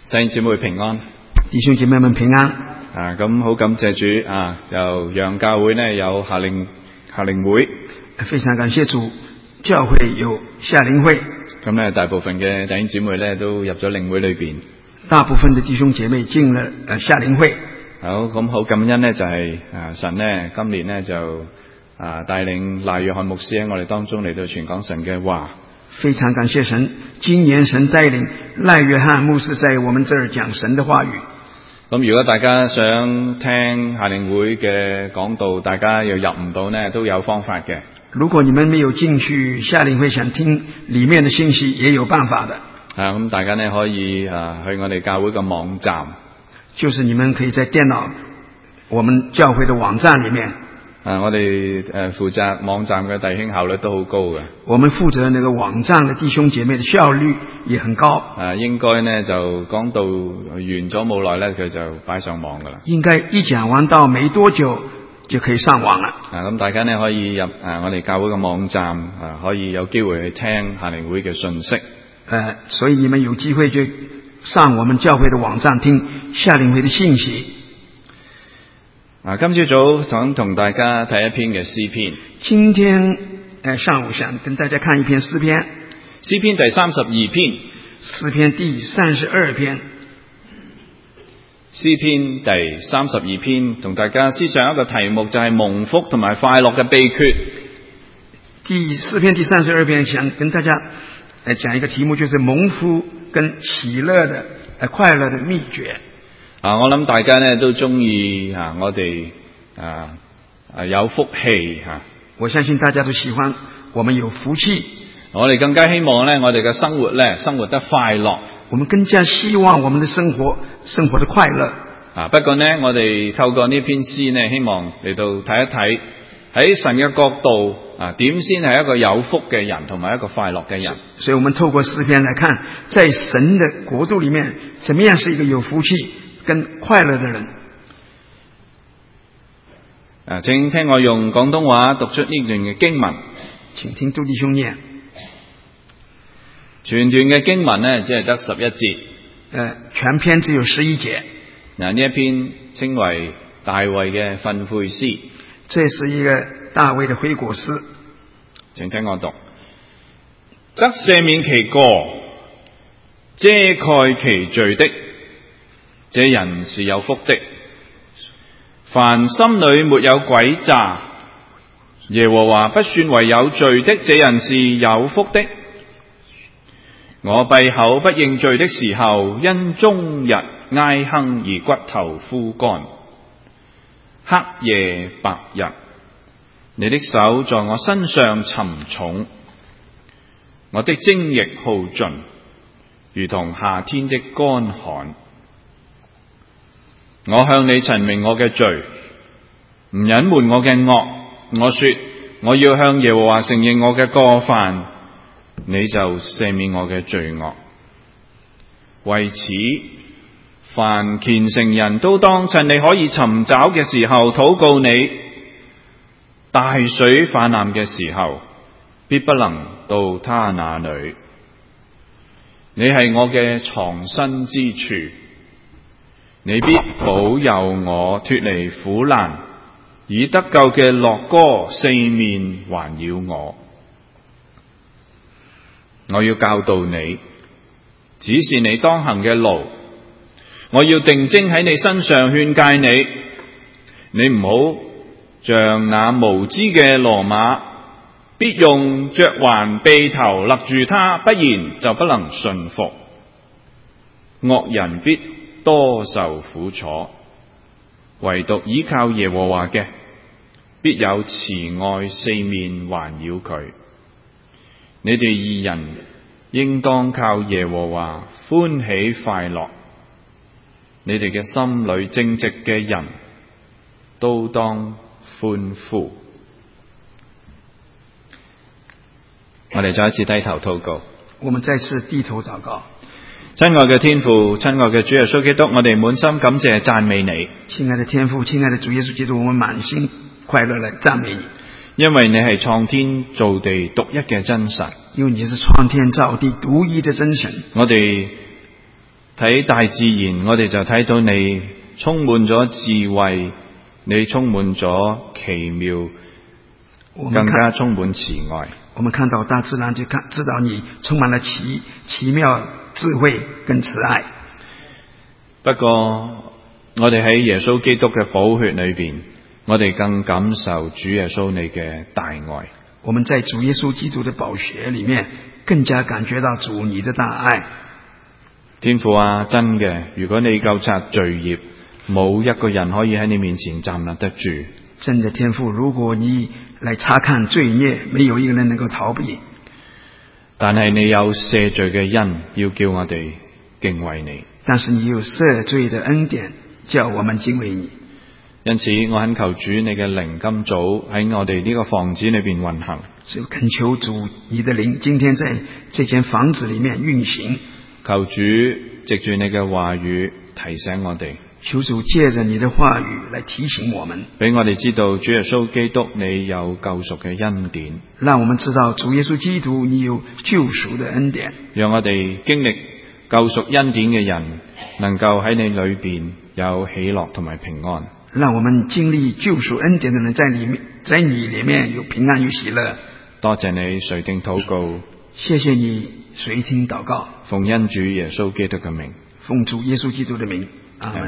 弟兄姊妹平安， 弟兄姐妹們平安。 咁好感謝主就讓教會呢有夏令會。 非常感謝主，教會有夏令會。 咁呢大部分嘅弟兄姊妹呢都入咗領會裏邊。 大部分的弟兄姐妹進了夏令會。 好，咁好感恩呢就係神呢今年呢就帶領賴約翰牧師喺我哋當中嚟到傳講神嘅話。 非常感謝神，今年神帶領賴約翰牧師在我們這兒講神的話語。 咁如果大家想聽夏令會嘅講道，大家又入唔到呢，都有方法嘅。 如果你們沒有進去夏令會，想聽裡面的信息，也有辦法的。咁大家呢可以去我哋教會嘅網站， 就是你們可以在電腦我們教會的網站裡面。 我哋負責網站嘅弟兄效率都好高嘅。 我們負責那個網站的弟兄姐妹的效率也很高。 應該呢就講到完咗冇耐呢，佢就擺上網噶啦。 應該一講完到沒多久就可以上網了。 咁大家呢可以入我哋教會嘅網站，可以有機會去聽夏令會嘅信息。 所以你們有機會就上我們教會的網站聽夏令會的信息。 今朝早想同大家睇一篇嘅詩篇。 今天上午想跟大家看一篇詩篇。 詩篇第32篇。 詩篇第32篇。 詩篇第32篇同大家思想一個題目，就係蒙福同埋快樂嘅秘訣。 詩篇第32篇想跟大家講一個題目，就是蒙福跟喜樂的快樂的秘訣。 我諗大家呢都中意我哋有福氣吓。 我相信大家都喜歡我們有福氣。 我哋更加希望呢，我哋嘅生活呢生活得快樂。 我們更加希望我們的生活得快樂。 不過呢，我哋透過呢篇詩呢，希望嚟到睇一睇喺神嘅角度點先係一個有福嘅人，同埋一個快樂嘅人。 所以我們透過詩篇來看，在神的國度裏面，怎麼樣是一個有福氣跟快樂的人。 請聽我用廣東話讀出呢段嘅經文。 請聽杜弟兄念。 全段嘅經文呢，只係得11節。 全篇只有11節。 呢一篇稱為大衛嘅訓誨詩。 這是一個大衛的悔過詩。 請聽我讀。得赦免其過，遮蓋其罪的，這人是有福的。凡心裏沒有詭詐，耶和華不算為有罪的，這人是有福的。我閉口不認罪的時候，因終日唉哼而骨頭枯乾。黑夜白日，你的手在我身上沉重，我的精液耗盡，如同夏天的乾旱。我向你陳明我嘅罪，唔隱瞞我嘅惡。我說我要向耶和華承認我嘅過犯，你就赦免我嘅罪惡。為此，凡虔誠人都當趁你可以尋找嘅時候禱告你。大水泛濫嘅時候，必不能到他那裏。你係我嘅藏身之處，你必保佑我脫離苦難，以得救嘅樂歌四面環繞我。我要教導你，指示你當行嘅路。我要定睛喺你身上勸誡你，你唔好像那無知嘅騾馬，必用嚼環轡頭勒住他，不然就不能順服。惡人必多受苦楚，唯獨依靠耶和華嘅，必有慈愛四面環繞佢。你哋義人應當靠耶和華歡喜快樂，你哋嘅心裏正直嘅人都當歡呼。我哋再一次低頭禱告。 我們再次低頭禱告。 親愛嘅天父，親愛嘅主耶穌基督，我哋滿心感謝讚美你。 親愛的天父，親愛的主耶穌基督，我們滿心快樂來讚美你。 因為你係創天造地獨一嘅真神。 因為你是創天造地獨一的真神。 我哋睇大自然，我哋就睇到你充滿咗智慧，你充滿咗奇妙，更加充滿慈愛。 我們看到大自然，就知道你充滿了奇妙智慧跟慈愛。 不過我哋喺耶穌基督嘅寶血裏邊，我哋更感受主耶穌你嘅大愛。 我們在主耶穌基督的寶血裏面，更加感覺到主你的大愛。 天父啊，真嘅，如果你究察罪孽，冇一個人可以喺你面前站立得住。 真的天父，如果你來查看罪孽，沒有一個人能夠逃避。 但係你有赦罪嘅恩，要叫我哋敬畏你。 但是你有赦罪的恩典，叫我們敬畏你。 因此我懇求主你嘅靈今早喺我哋呢個房子裏邊運行。 所以懇求主你的靈今天在這間房子裏面運行。 求主藉住你嘅話語提醒我哋。 求主借着你的話語來提醒我們， 俾我哋知道主耶穌基督你有救贖嘅恩典。 讓我們知道主耶穌基督你有救贖的恩典。讓我哋經歷救贖恩典嘅人，能夠喺你裏邊有喜樂同埋平安。 讓我們經歷救贖恩典的人在你裏面有平安有喜樂。 多謝你垂聽禱告。 謝謝你垂聽禱告。 奉恩主耶穌基督嘅名。 奉主耶穌基督的名。阿門。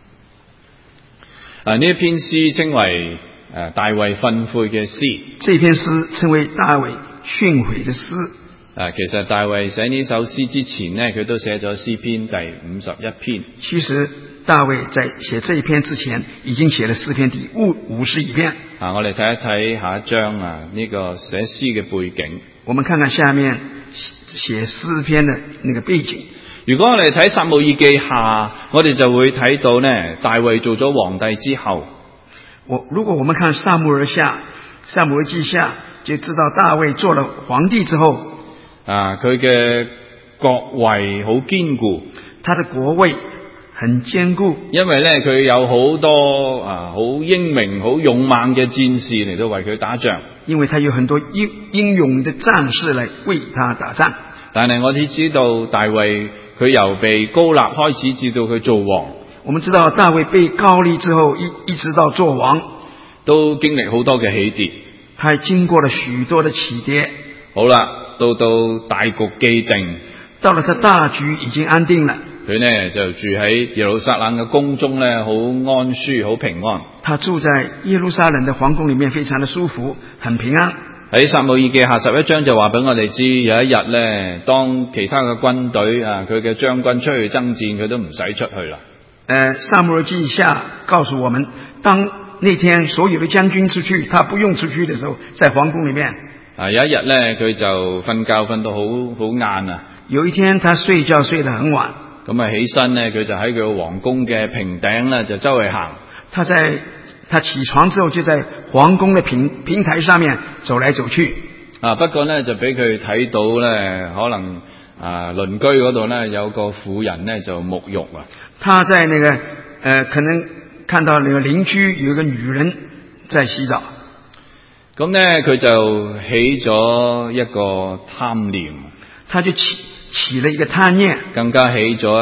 呢一篇詩稱為大衛訓誨嘅詩。 這篇詩稱為大衛訓誨的詩。 其實大衛寫呢首詩之前呢，佢都寫咗詩篇第51篇。 其實大衛在寫這一篇之前，已經寫了詩篇第51篇。 我哋睇一睇下一章呢個寫詩嘅背景。 我們看看下面寫詩篇的那個背景。 如果我哋睇撒母耳記下，我哋就會睇到呢，大衛做咗皇帝之後， 如果我們看撒母耳記下，就知道大衛做了皇帝之後， 佢嘅國位好堅固， 他的國位很堅固， 因為呢，佢有好多好英明、好勇猛嘅戰士嚟到為佢打仗， 因為他有很多英勇的戰士嚟為他打仗。 但係我哋知道大衛，佢由被膏立開始至到佢做王， 我們知道大衛被膏立之後，一直到做王， 都經歷好多嘅起跌。 他經過了許多的起跌。 好啦，到大局既定， 到了他大局已經安定了， 佢呢就住喺耶路撒冷嘅宮中呢，好安舒，好平安。 他住在耶路撒冷的皇宮裏面，非常的舒服，很平安。 喺撒母耳記下11章就話俾我哋知，有一日呢，當其他嘅軍隊佢嘅將軍出去征戰，佢都唔使出去啦。 撒母耳記下告訴我們，當那天所有的將軍出去，他不用出去的時候，在皇宮裏面， 有一日呢，佢就瞓覺瞓到好晏啊。 有一天他睡覺睡得很晚， 咁起身呢，佢就喺佢皇宮嘅平頂呢，就周圍行。 他起床之後就在皇宮的平台上面走來走去。 不過呢，就俾佢睇到呢，可能鄰居嗰度呢，有個婦人呢，就沐浴啊。 他在那個可能看到那個鄰居有一個女人在洗澡。 咁呢，佢就起咗一個貪念。 他就起了一個貪念， 更加起咗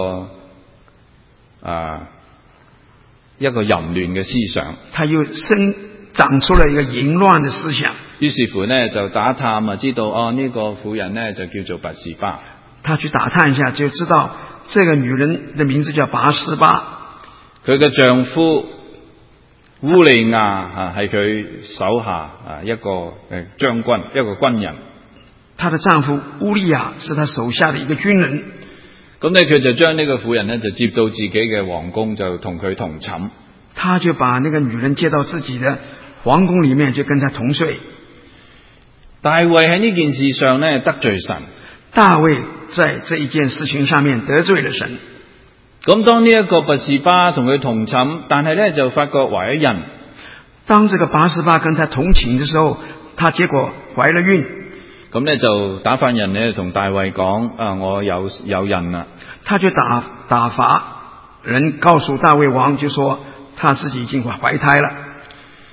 一個淫亂嘅思想。 他又長出了一個淫亂的思想。 於是乎呢，就打探知道呢個婦人呢，就叫做拔示巴。 他去打探一下，就知道這個女人的名字叫拔示巴。 佢嘅丈夫烏利亞係佢手下一個將軍，一個軍人。 她的丈夫烏利亞是他手下的一個軍人。 咁呢，佢就將呢個婦人呢，就接到自己嘅皇宮，就同佢同寢。 他就把那個女人接到自己的皇宮裏面，就跟他同睡。 大衛喺呢件事上呢，得罪神。 大衛在這一件事情上面得罪了神。 咁當呢一個拔示巴同佢同寢，但係呢，就發覺懷咗孕。 當這個拔示巴跟他同寢的時候，他結果懷了孕。 咁呢，就打發人呢，同大衛講我有孕啦。 他就打發人告訴大衛王，就說他自己已經懷胎了。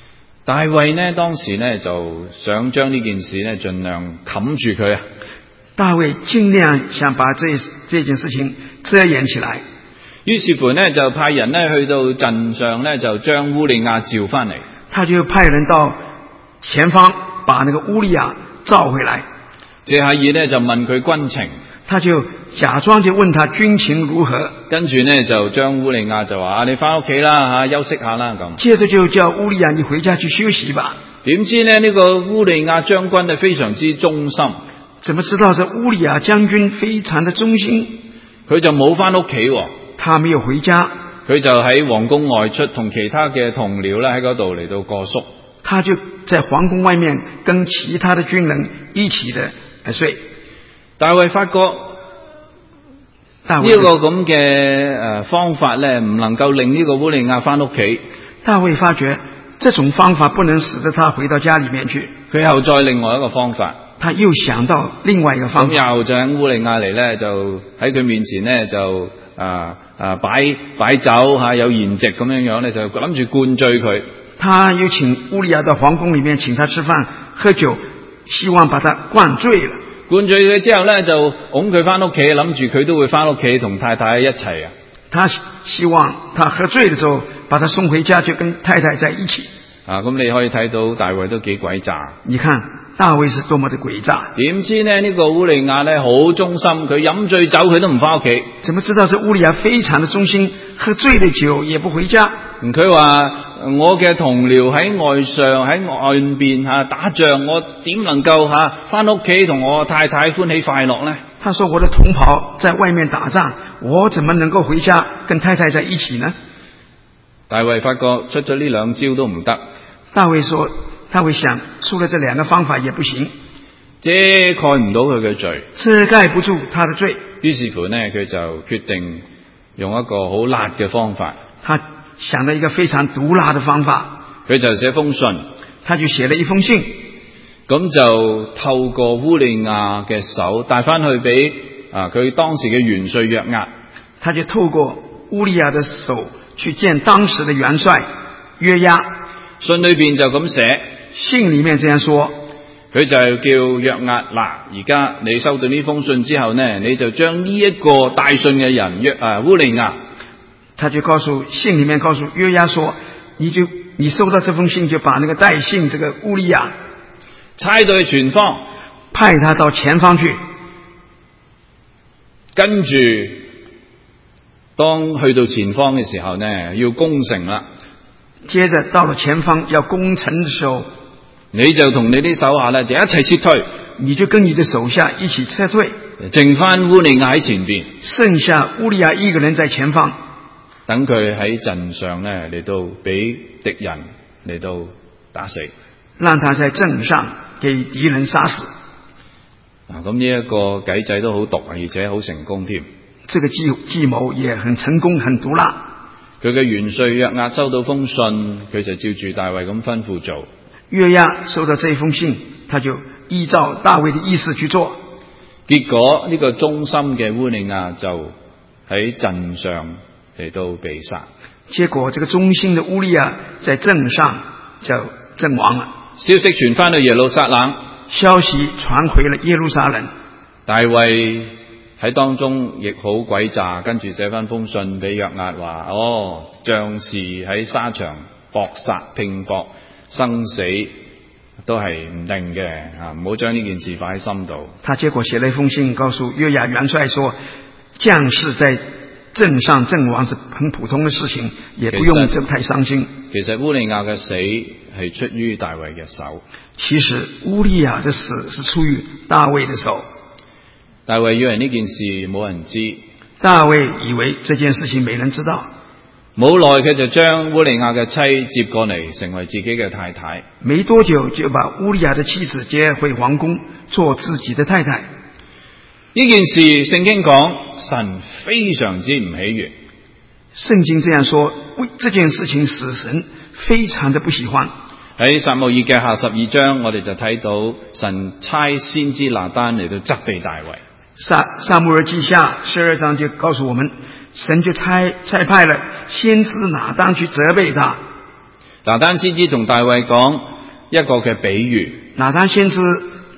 大衛呢，當時呢，就想將呢件事呢盡量冚住佢。 大衛盡量想把這件事情遮掩起來。 於是乎呢，就派人呢去到陣上呢，就將烏利亞召翻嚟。 他就派人到前方把那個烏利亞召回來。 謝哈爾呢就問佢軍情， 他就假裝就問他軍情如何， 跟住呢就將烏利亞就話你翻屋企啦休息下啦咁。 接着就叫烏利亞你回家去休息吧。 點知呢，呢個烏利亞將軍呢非常之忠心。 怎麼知道這烏利亞將軍非常的忠心？ 佢就冇翻屋企， 他沒有回家， 佢就喺皇宮外出同其他嘅同僚咧喺嗰度嚟到過宿。 他就在皇宮外面跟其他的軍人一起的睡。 大衛發覺呢個咁嘅方法咧，唔能夠令呢個烏利亞翻屋企。 大衛發覺這種方法不能使得他回到家裏面去。 佢又再另外一個方法， 他又想到另外一個方法。 咁又就喺烏利亞嚟咧，就喺佢面前咧就擺酒吓，有筵席咁樣樣咧，就諗住灌醉佢。 他又請烏利亞到皇宮裏面請他吃飯喝酒，希望把他灌醉了。 灌醉佢之後咧，就拱佢翻屋企，諗住佢都會翻屋企同太太一齊啊。 他希望他喝醉的時候把他送回家，就跟太太在一起。 咁你可以睇到大衛都幾詭詐。 你看大衛是多麼的詭詐。 點知呢個烏利亞咧好忠心，佢飲醉酒佢都唔翻屋企。 怎麼知道這烏利亞非常的忠心，喝醉了酒也不回家。 佢話我嘅同僚喺外上喺外邊打仗，我點能夠翻屋企同我太太歡喜快樂呢？ 他說我的同袍在外面打仗，我怎麼能夠回家跟太太在一起呢？ 大衛發覺出咗呢兩招都唔得。 大衛說，大衛想出了這兩個方法也不行， 遮蓋唔到佢嘅罪， 遮蓋不住他的罪。 於是乎呢，佢就決定用一個好辣嘅方法。 他想到一個非常毒辣的方法， 佢就寫封信， 他就寫了一封信， 咁就透過烏利亞嘅手帶翻去俾佢當時嘅元帥約押。 他就透過烏利亞的手去見當時的元帥約押。 信裏邊就咁寫， 信裏面這樣說， 佢就叫約押嗱，而家你收到呢封信之後呢，你就將呢一個帶信嘅人烏利亞， 他就信裏面告訴約押說，你收到這封信就把那個帶信這個烏利亞差到去前方， 派他到前方去， 跟住當去到前方嘅時候呢，要攻城啦。 接着到了前方要攻城的時候， 你就同你啲手下呢就一齊撤退， 你就跟你的手下一起撤退， 剩翻烏利亞喺前邊， 剩下烏利亞一個人在前方， 等佢喺陣上呢嚟到俾敵人嚟到打死， 讓他在陣上給敵人殺死。 咁呢一個計仔都好毒，而且好成功添。 這個計謀也很成功，很毒辣。 佢嘅元帥約押收到封信，佢就照住大衛咁吩咐做。 約押收到這封信，他就依照大衛的意思去做。 結果呢個忠心嘅烏利亞就喺陣上嚟到被殺。 結果這個忠心的烏利亞在陣上就陣亡了。 消息傳翻到耶路撒冷， 消息傳回了耶路撒冷。 大衛喺當中亦好詭詐，跟住寫翻封信俾約押話：將士喺沙場搏殺拼搏，生死都係唔定嘅，唔好將呢件事擺喺心度。 他結果寫了一封信，告訴約押元帥說，將士在陣上陣亡是很普通的事情，也不用這麼太傷心。 其實烏利亞嘅死係出於大衛嘅手。 其實烏利亞的死是出於大衛的手。 大衛以為呢件事冇人知， 大衛以為這件事情沒人知道， 冇耐佢就將烏利亞嘅妻接過嚟，成為自己嘅太太。 沒多久就把烏利亞的妻子接回皇宮，做自己的太太。 呢件事聖經講，神非常之唔喜悅。 聖經這樣說，這件事情使神非常的不喜歡。 喺撒母耳記下12章，我哋就睇到神差先知拿單嚟到責備大衛。 撒母耳記下12章就告訴我們，神就差派了先知拿單去責備他。 拿單先知同大衛講一個嘅比喻。 拿單先知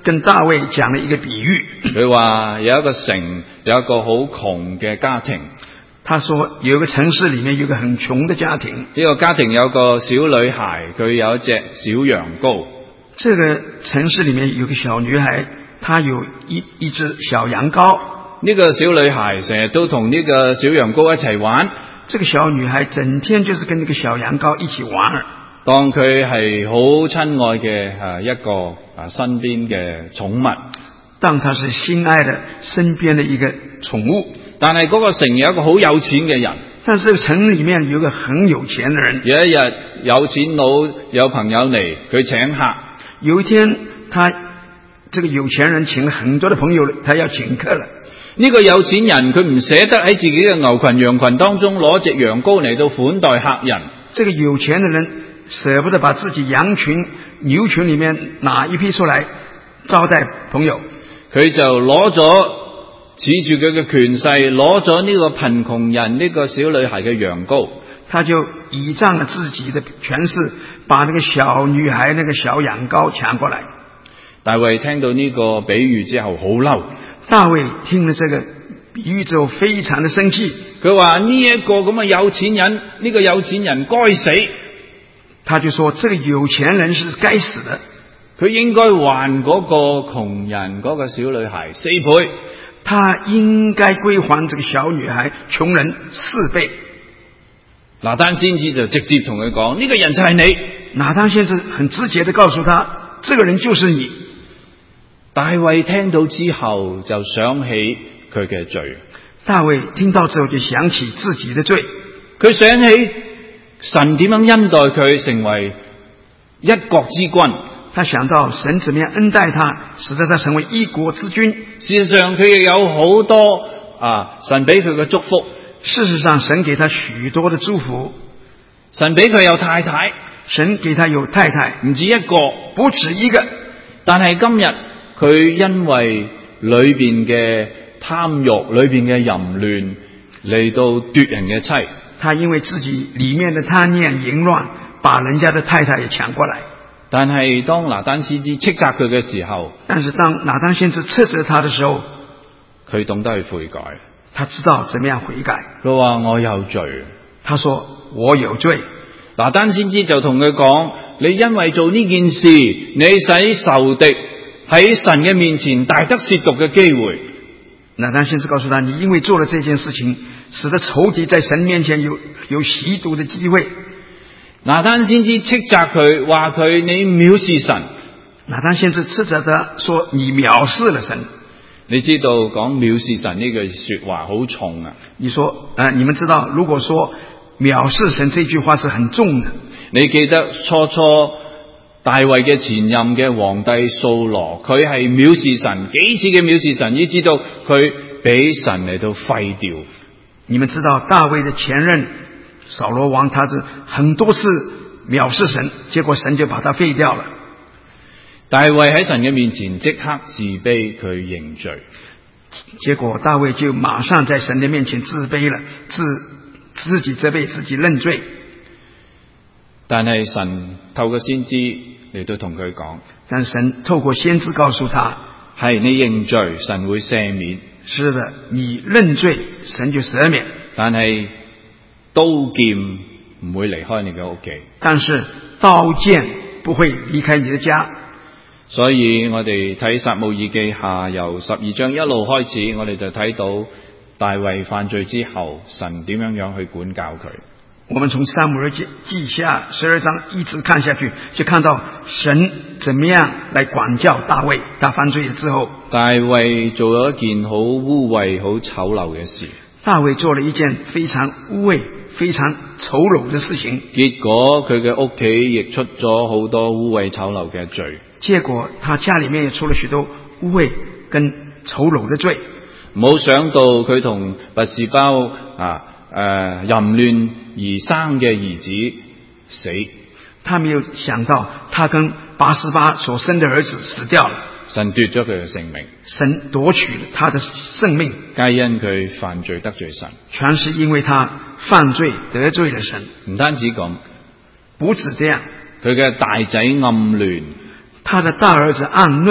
跟大衛講了一個比喻。 佢話有一個城，有一個好窮嘅家庭。 他說有一個城市裏面有一個很窮的家庭， 呢個家庭有個小女孩，佢有一隻小羊羔。 這個城市裏面有個小女孩，她有一隻小羊羔。 呢個小女孩成日都同呢個小羊羔一齊玩。 這個小女孩整天就是跟這個小羊羔一起玩。 當佢係好親愛嘅一個身邊嘅寵物。 當她是心愛的身邊的一個寵物。 但係嗰個城有一個好有錢嘅人。 但是城裏面有一個很有錢的人。 有一日有錢佬有朋友嚟，佢請客。 有一天這個有錢人請了很多的朋友，他要請客了。 呢個有錢人佢唔捨得喺自己嘅牛群羊群當中攞隻羊羔嚟到款待客人。 這個有錢的人捨不得把自己羊群牛群裏面拿一批出來招待朋友， 佢就攞咗恃住佢嘅權勢，攞咗呢個貧窮人呢個小女孩嘅羊羔。 他就倚仗了自己的權勢，把那個小女孩那個小羊羔搶過來。 大衛聽到呢個比喻之後好嬲。 大衛聽了這個比喻之後非常的生氣。 佢話呢一個咁嘅有錢人，呢個有錢人該死。 他就說這個有錢人是該死的， 佢應該還嗰個窮人嗰個小女孩4倍。 他應該歸還這個小女孩窮人4倍。 拿單先知就直接同佢講，呢個人就係你。 拿單先知很直接地告訴他，這個人就是你。 大衛聽到之後就想起佢嘅罪。 大衛聽到之後就想起自己的罪。 佢想起神點樣恩待佢成為一國之君。 他想到神怎麼樣恩待他，使得他成為一國之君。 事實上佢亦有好多神俾佢嘅祝福。 事實上神給他許多的祝福。 神俾佢有太太。 神給他有太太， 唔止一個， 不止一個。 但係今日佢因為裏邊嘅貪慾，裏邊嘅淫亂嚟到奪人嘅妻。 他因為自己裏面的貪念淫亂，把人家的太太也搶過來。 但係當拿單先知斥責佢嘅時候， 但是當拿單先知斥責他的時候， 佢懂得去悔改。 他知道怎麼樣悔改。 佢話我有罪。 他說我有罪。 拿單先知就同佢講，你因為做呢件事，你使仇敵喺神嘅面前大得褻瀆嘅機會。 拿單先知告訴他，你因為做了這件事情，使得仇敵在神面前有褻瀆的機會。 拿單先知斥責佢，話佢你藐視神。 拿單先知斥責他說你藐視了神。 你知道講藐視神呢句說話好重啊。 你說你們知道如果說藐視神這句話是很重的。 你記得初大衛嘅前任嘅皇帝掃羅，佢係藐視神，幾次嘅藐視神，以至到佢俾神嚟到廢掉。 你們知道大衛的前任掃羅王，他是很多次藐視神，結果神就把他廢掉了。 大衛喺神嘅面前即刻自卑，佢認罪。 結果大衛就馬上在神的面前自卑了，自己責備自己認罪。 但係神透過先知嚟到同佢講， 但神透過先知告訴他， 係你認罪，神會赦免。 是的，你認罪，神就赦免。 但係刀劍唔會離開你嘅屋企。 但是刀劍不會離開你的家。 所以我哋睇撒母耳記下由12章一路開始，我哋就睇到大衛犯罪之後，神點樣去管教佢。 我們從撒母耳記下12章一直看下去，就看到神怎麼樣來管教大衛。他犯罪之後， 大衛做咗一件好污穢、好醜陋嘅事。 大衛做了一件非常污穢、非常醜陋的事情。 結果佢嘅屋企亦出咗好多污穢醜陋嘅罪。 結果他家裏面也出了許多污穢跟醜陋的罪。 冇想到佢同拔示巴淫亂而生嘅兒子死。 他沒有想到他跟拔示巴所生的兒子死掉了。 神奪咗佢嘅性命。 神奪取了他的生命。 皆因佢犯罪得罪神。 全是因為他犯罪得罪了神。 唔單止咁， 不止這樣， 佢嘅大仔暗嫩， 他的大兒子暗嫩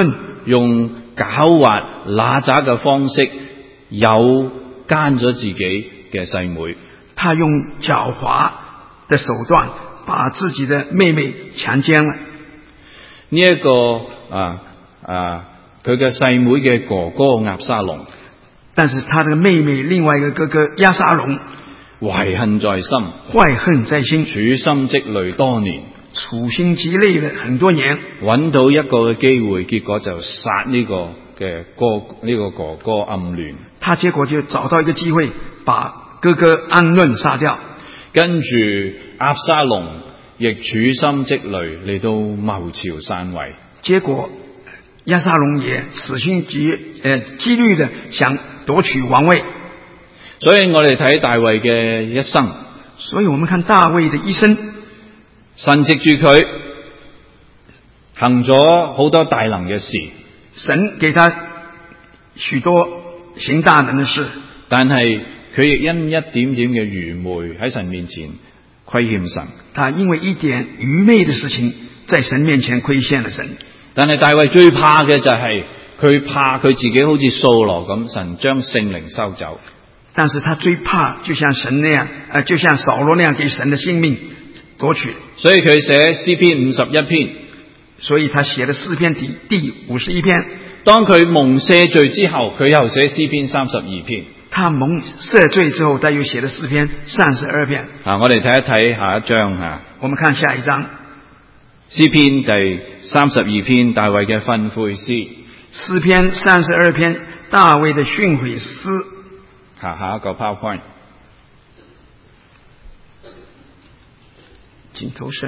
用狡猾揦詐嘅方式誘奸咗自己嘅細妹。 他用狡猾的手段把自己的妹妹強姦了。 呢一個佢嘅細妹嘅哥哥押沙龍， 但是他的妹妹另外一個哥哥押沙龍懷恨在心， 懷恨在心， 處心積慮多年， 處心積慮了很多年， 揾到一個嘅機會，結果就殺呢個嘅哥哥暗亂。 他結果就找到一個機會把哥哥暗論殺掉。 跟住押沙龍亦處心積慮嚟到謀朝篡位。 結果押沙龍也處心積慮的想奪取王位。 所以我哋睇大衛嘅一生， 所以我們看大衛的一生， 神藉住佢行咗好多大能嘅事， 神給他許多行大能的事， 但係佢亦因一點點嘅愚昧喺神面前虧欠神。 他因為一點愚昧的事情在神面前虧欠了神。 但係大衛最怕嘅就係佢怕佢自己好似掃羅咁，神將聖靈收走。 但是他最怕就像神那樣，就像掃羅那樣給神的性命奪取。 所以佢寫詩篇51篇， 所以他寫了詩篇第51篇。 當佢蒙赦罪之後，佢又寫詩篇32篇。 他蒙赦罪之後，他又寫了詩篇32篇。 我哋睇一睇下一章。 我們看下一章， 詩篇第32篇，大衛嘅訓誨詩。 詩篇32篇，大衛的訓誨詩。 下一個 PowerPoint， 請投射。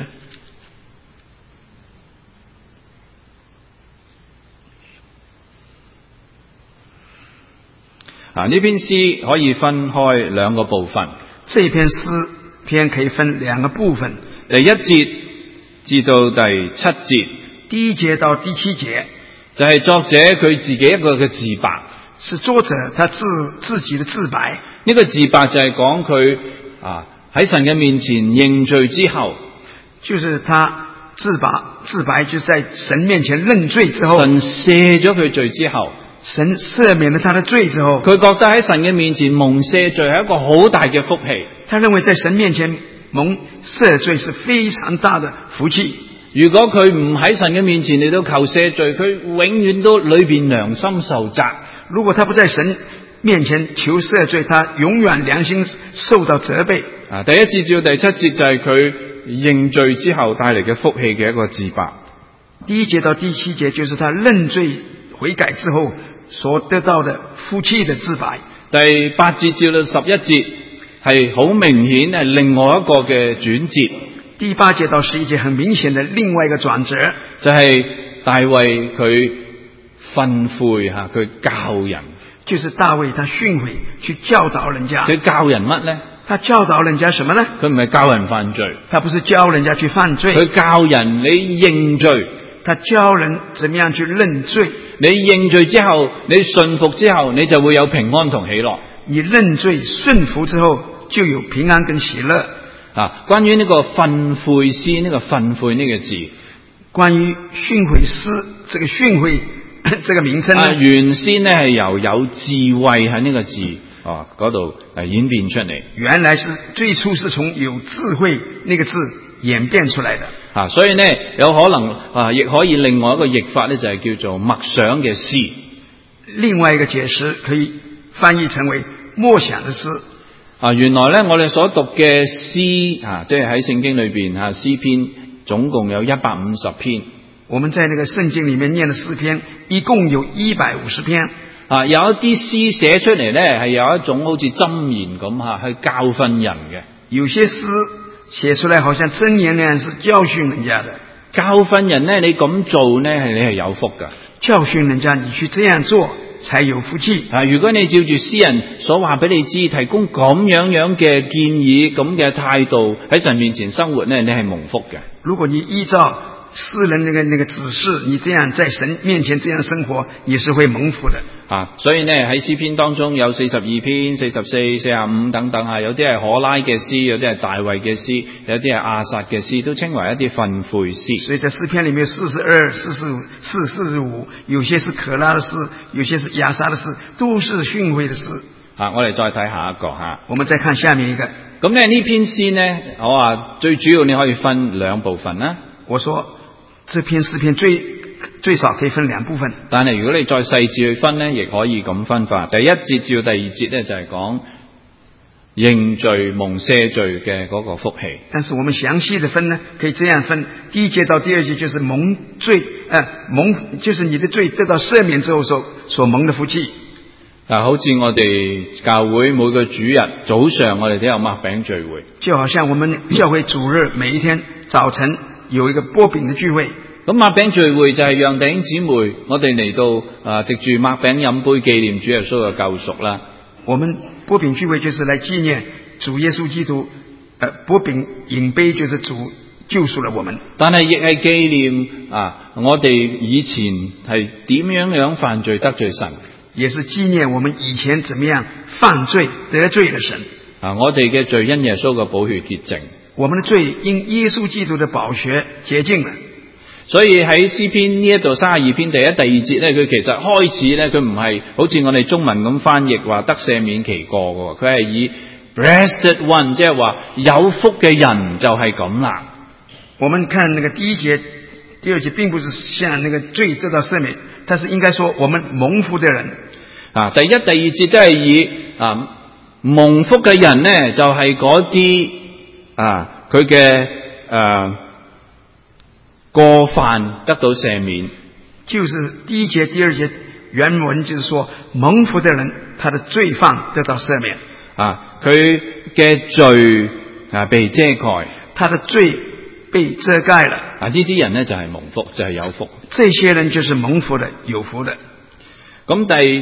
呢篇詩可以分開兩個部分。 這篇詩篇可以分兩個部分， 第一節至到第7節。 第一節到第7節就係作者佢自己一個嘅自白， 是作者他自己的自白。 呢個自白就係講佢喺神嘅面前認罪之後， 就是他自白就是在神面前認罪之後， 神赦咗佢罪之後， 神赦免了他的罪之後， 佢覺得喺神嘅面前蒙赦罪係一個好大嘅福氣。 他認為在神面前蒙赦罪是非常大的福氣。 如果佢唔喺神嘅面前嚟到求赦罪，佢永遠都裏邊良心受責。 如果他不在神面前求赦罪，他永遠良心受到責備。 第一節至到第7節就係佢認罪之後帶嚟嘅福氣嘅一個自白。 第一節到第7節就是他認罪悔改之後所得到的福氣的自白。 第8節至到11節係好明顯係另外一個嘅轉折。 第8節到11節很明顯的另外一個轉折， 就係大衛佢訓誨佢教人， 就是大衛他訓誨去教導人家。 佢教人乜呢？ 他教導人家什麼呢？ 佢唔係教人犯罪， 他不是教人家去犯罪， 佢教人你認罪， 他教人怎麼樣去認罪。 你認罪之後，你順服之後，你就會有平安同喜樂。 你認罪順服之後，就有平安跟喜樂。 關於呢個訓誨詩，呢個訓誨呢個字， 關於訓誨詩這個訓誨這個名稱， 原先呢係由有智慧喺呢個字嗰度演變出嚟。 原來是最初是從有智慧那個字演變出來的。 所以呢有可能亦可以另外一個譯法呢，就係叫做默想嘅詩。 另外一個解釋可以翻譯成為默想的詩。 原來呢我哋所讀嘅詩即係喺聖經裏邊詩篇總共有150篇。 我們在那個聖經裏面念的詩篇一共有150篇。 有一啲詩寫出嚟呢係有一種好似箴言咁去教訓人嘅。 有些詩寫出來好像箴言那樣是教訓人家的。 教訓人呢，你咁做呢你係有福噶。 教訓人家你去這樣做才有福氣。 如果你照住詩人所話俾你知，提供咁樣嘅建議，咁嘅態度喺神面前生活呢，你係蒙福嘅。 如果你依照詩人那個指示，你這樣在神面前這樣生活，也是會蒙福的。 所以呢喺詩篇當中有42篇、44、45等等有啲係可拉嘅詩，有啲係大衛嘅詩，有啲係亞薩嘅詩，都稱為一啲訓誨詩。 所以在詩篇裏面42、45、45，有些是可拉的詩，有些是亞薩的詩，都是訓誨的詩。 我哋再睇下一個我們再看下面一個。 咁呢篇詩呢，我話最主要你可以分兩部分啦。 我說這篇詩篇最少可以分兩部分， 但係如果你再細緻去分呢，亦可以咁分法。第一節至到第二節呢，就係講認罪蒙赦罪嘅嗰個福氣。 但是我們詳細的分呢，可以這樣分：第一節到第二節就是蒙罪，就是你的罪得到赦免之後所蒙的福氣。 好似我哋教會每個主日早上我哋都有擘餅聚會， 就好像我們教會主日每一天早晨有一個擘餅的聚會。 咁擘餅聚會就係讓弟兄姊妹我哋嚟到藉住擘餅飲杯紀念主耶穌嘅救贖啦。 我們擘餅聚會就是來紀念主耶穌基督，擘餅飲杯就是主救贖了我們。但係亦係紀念我哋以前係點樣犯罪得罪神， 也是紀念我們以前怎麼樣犯罪得罪了神。 我哋嘅罪因耶穌嘅寶血潔淨， 我們的罪因耶穌基督的寶血潔淨了。 所以喺詩篇呢一度32篇第一、第二節咧，佢其實開始咧，佢唔係好似我哋中文咁翻譯話得赦免其過嘅，佢係以 blessed one， 即係話有福嘅人就係咁啦。 我們看那個第一節、第二節，並不是像那個罪得到赦免，但是應該說我們蒙福的人。 第一、第二節都係以蒙福嘅人呢，就係嗰啲佢嘅過犯得到赦免。 就是第一節、第二節原文就是說，蒙福的人他的罪犯得到赦免， 佢嘅罪被遮蓋， 他的罪被遮蓋了。 呢啲人呢就係蒙福，就係有福。 這些人就是蒙福的、有福的。 咁第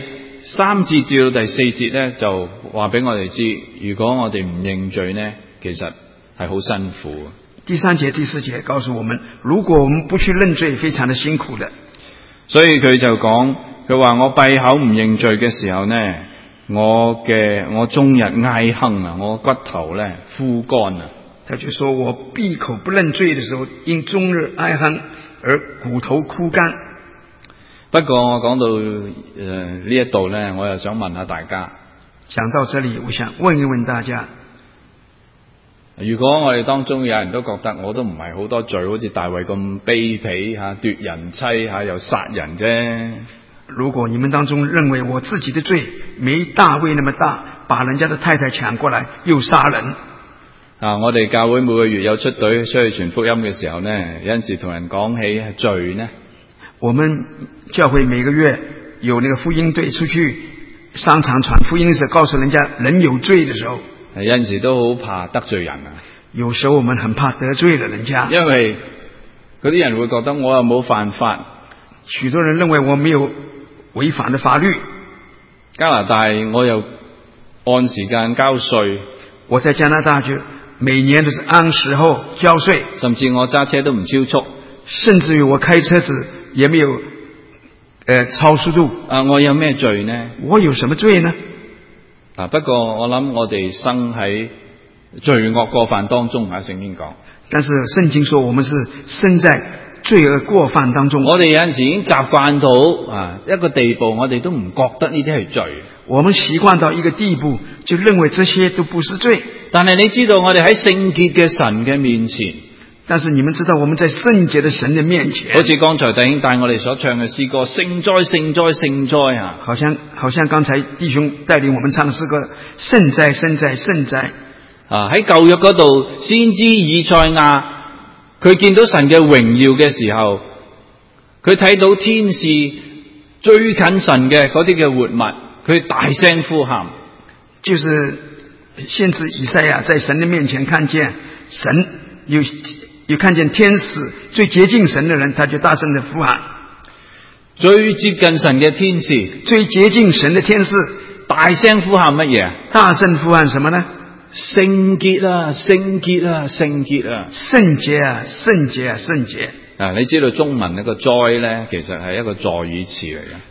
3節至到第4節呢，就話俾我哋知，如果我哋唔認罪呢，其實係好辛苦。 第3節、第4節告訴我們，如果我們不去認罪，非常的辛苦的。 所以佢就講，佢話我閉口唔認罪嘅時候呢，我終日哀哼我骨頭呢枯乾啊。 他就說我閉口不認罪的時候，因終日哀哼而骨頭枯乾。 不過我講到呢一度呢，我又想問下大家。 講到這裡，我想問一問大家。 如果我哋當中有人都覺得我都唔係好多罪，好似大衛咁卑鄙奪人妻又殺人啫。 如果你們當中認為我自己的罪沒大衛那麼大，把人家的太太搶過來又殺人。 我哋教會每個月有出隊出去傳福音嘅時候呢，有陣時同人講起罪呢， 我們教會每個月有那個福音隊出去商場傳福音的時候，告訴人家人有罪的時候， 有陣時都好怕得罪人有時候我們很怕得罪了人家， 因為嗰啲人會覺得我又冇犯法。 許多人認為我沒有違反的法律。 加拿大我又按時間交稅， 我在加拿大就每年都是按時候交稅， 甚至我揸車都唔超速， 甚至於我開車子也沒有超速度。 我有咩罪呢？ 我有什麼罪呢？ 不過我諗我哋生喺罪惡過犯當中，聖經講。 但是聖經說我們是生在罪惡過犯當中。 我哋有陣時已經習慣到一個地步，我哋都唔覺得呢啲係罪。 我們習慣到一個地步，就認為這些都不是罪。 但係你知道我哋喺聖潔嘅神嘅面前， 但是你們知道我們在聖潔的神的面前， 好似剛才弟兄帶我哋所唱嘅詩歌，聖哉聖哉聖哉啊！ 好像剛才弟兄帶領我們唱的詩歌，聖哉聖哉聖哉。 喺舊約嗰度，先知以賽亞佢見到神嘅榮耀嘅時候，佢睇到天使最近神嘅嗰啲嘅活物，佢大聲呼喊。 就是先知以賽亞在神的面前看見神，又看見天使最接近神的人，他就大聲的呼喊。 最接近神嘅天使， 最接近神的天使大聲呼喊乜嘢？ 大聲呼喊什麼呢？ 聖潔啊，聖潔啊，聖潔啊， 聖潔啊，聖潔啊，聖潔。 你知道中文那個哉咧，其實係一個助語詞嚟嘅。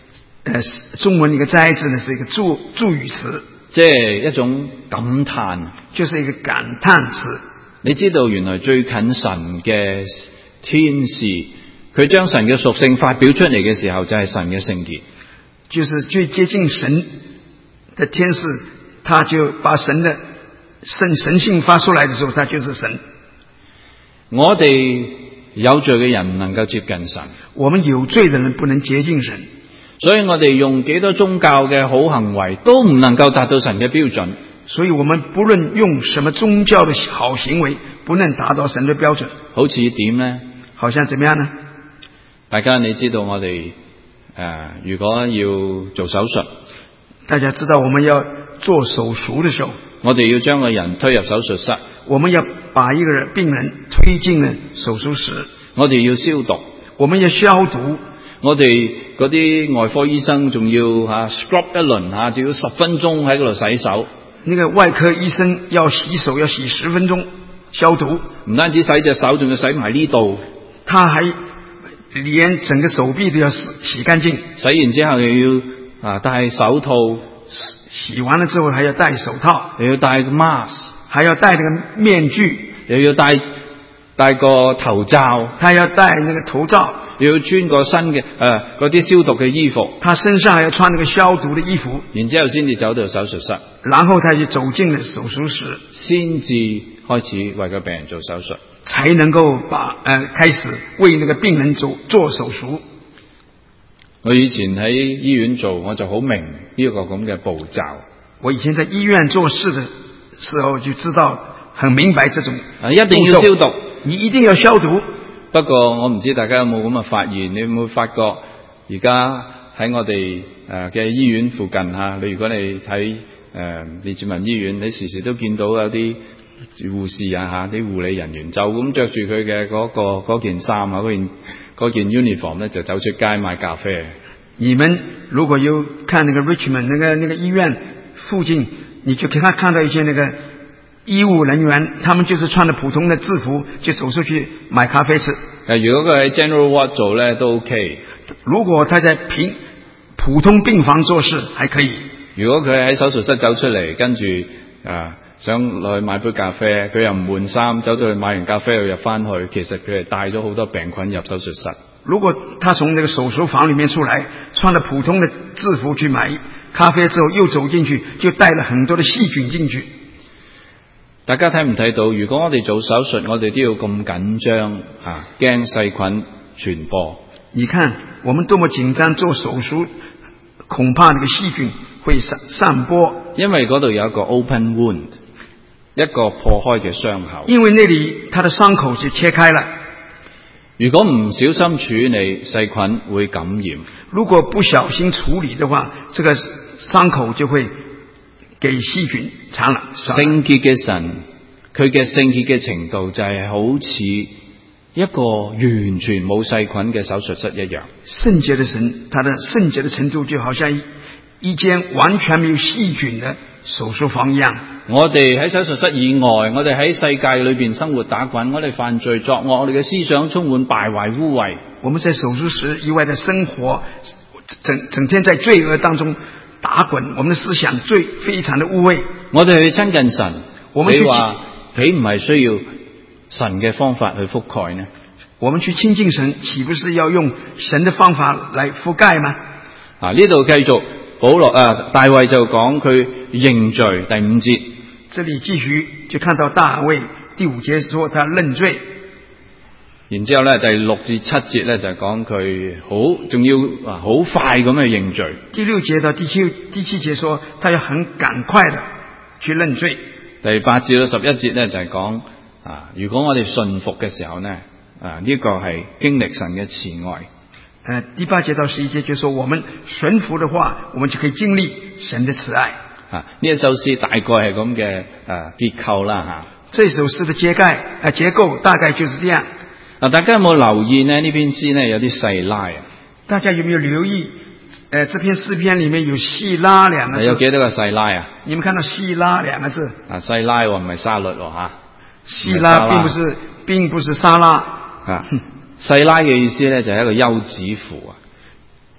中文一個齋字呢是一個助語詞， 即係一種感嘆， 就是一個感嘆詞。 你知道原來最近神嘅天使，佢將神嘅屬性發表出嚟嘅時候，就係神嘅聖潔。 就是最接近神的天使，他就把神的神性發出來的時候，他就是神。 我哋有罪嘅人唔能夠接近神， 我們有罪的人不能接近神， 所以我哋用幾多宗教嘅好行為都唔能夠達到神嘅標準。 所以我們不論用什麼宗教的好行為，不能達到神的標準。 好似點呢？ 好像怎麼樣呢？ 大家你知道我哋如果要做手術， 大家知道我們要做手術的時候， 我哋要將個人推入手術室， 我們要把一個病人推進了手術室， 我哋要消毒， 我們要消毒， 我哋嗰啲外科醫生仲要scrub 一輪就要10分鐘喺嗰度洗手。 那個外科醫生要洗手，要洗10分鐘消毒， 唔單止洗隻手，仲要洗埋呢度。 他還連整個手臂都要洗乾淨。 洗完之後又要戴手套， 洗完了之後還要戴手套， 又要戴個 mask， 還要戴那個面具， 又要戴個頭罩， 他要戴那個頭罩， 又要穿個新嘅嗰啲消毒嘅衣服， 他身上還要穿那個消毒的衣服， 然之後先至走到手術室， 然後他就走進了手術室， 先至開始為個病人做手術， 才能夠開始為那個病人做手術。 我以前喺醫院做，我就好明呢個咁嘅步驟。 我以前在醫院做事的時候就知道，很明白這種一定要消毒， 你一定要消毒。 不過我唔知大家有冇咁嘅發現，你有冇發覺而家喺我哋嘅醫院附近你如果你睇列治文醫院，你時時都見到有啲護士啲護理人員就咁着住佢嘅嗰件衫嗰件 uniform 咧，就走出街買咖啡。 你們如果有看那個 Richmond 那個醫院附近，你就看到一些那個醫務人員，他們就是穿着普通的制服就走出去買咖啡吃。 如果佢喺 General Ward 做咧都 OK。 如果他在普通病房做事還可以。 如果佢喺手術室走出嚟，跟住想落去買杯咖啡，佢又唔換衫，走到去買完咖啡又入翻去，其實佢係帶咗好多病菌入手術室。 如果他從那個手術房裏面出來，穿着普通的制服去買咖啡之後又走進去，就帶了很多的細菌進去。 大家睇唔睇到？如果我哋做手術，我哋都要咁緊張驚細菌傳播。 你看我們多麼緊張，做手術恐怕那個細菌會散播，因為嗰度有一個 open wound， 一個破開嘅傷口。 因為那裡它的傷口就切開了。 如果唔小心處理，細菌會感染。 如果不小心處理的話，這個傷口就會給細菌傳染。 聖潔嘅神，佢嘅聖潔嘅程度就係好似一個完全冇細菌嘅手術室一樣。 聖潔的神，他的聖潔的程度就好像一間完全沒有細菌的手術房一樣。 我哋喺手術室以外，我哋喺世界裏邊生活打滾，我哋犯罪作惡，我哋嘅思想充滿敗壞污穢。 我們在手術室以外的生活，整天在罪惡當中打滾，我們的思想非常的污穢。 我哋去親近神， 你話豈唔係需要神嘅方法去覆蓋呢？ 我們去親近神，豈不是要用神的方法來覆蓋嗎？ 呢度繼續大衛就講佢認罪，第5節。 這裡繼續就看到大衛第5節說他認罪。 然之後咧，第6至7節咧就講佢仲要好快咁去認罪。 第6節到第七節說他要很趕快的去認罪。 第8至到11節咧就係講如果我哋順服嘅時候呢，呢個係經歷神嘅慈愛。 第8節到11節就說我們順服的話，我們就可以經歷神的慈愛。 呢一首詩大概係咁嘅結構啦這首詩的結構大概就是這樣。 大家有冇留意呢？呢篇詩呢有啲細拉大家有沒有留意？這篇詩篇裏面有細拉兩個字。 有幾多個細拉你們看到細拉兩個字？ 細拉唔係沙律吓。 細拉並不是沙拉。 細拉嘅意思呢就係一個休止符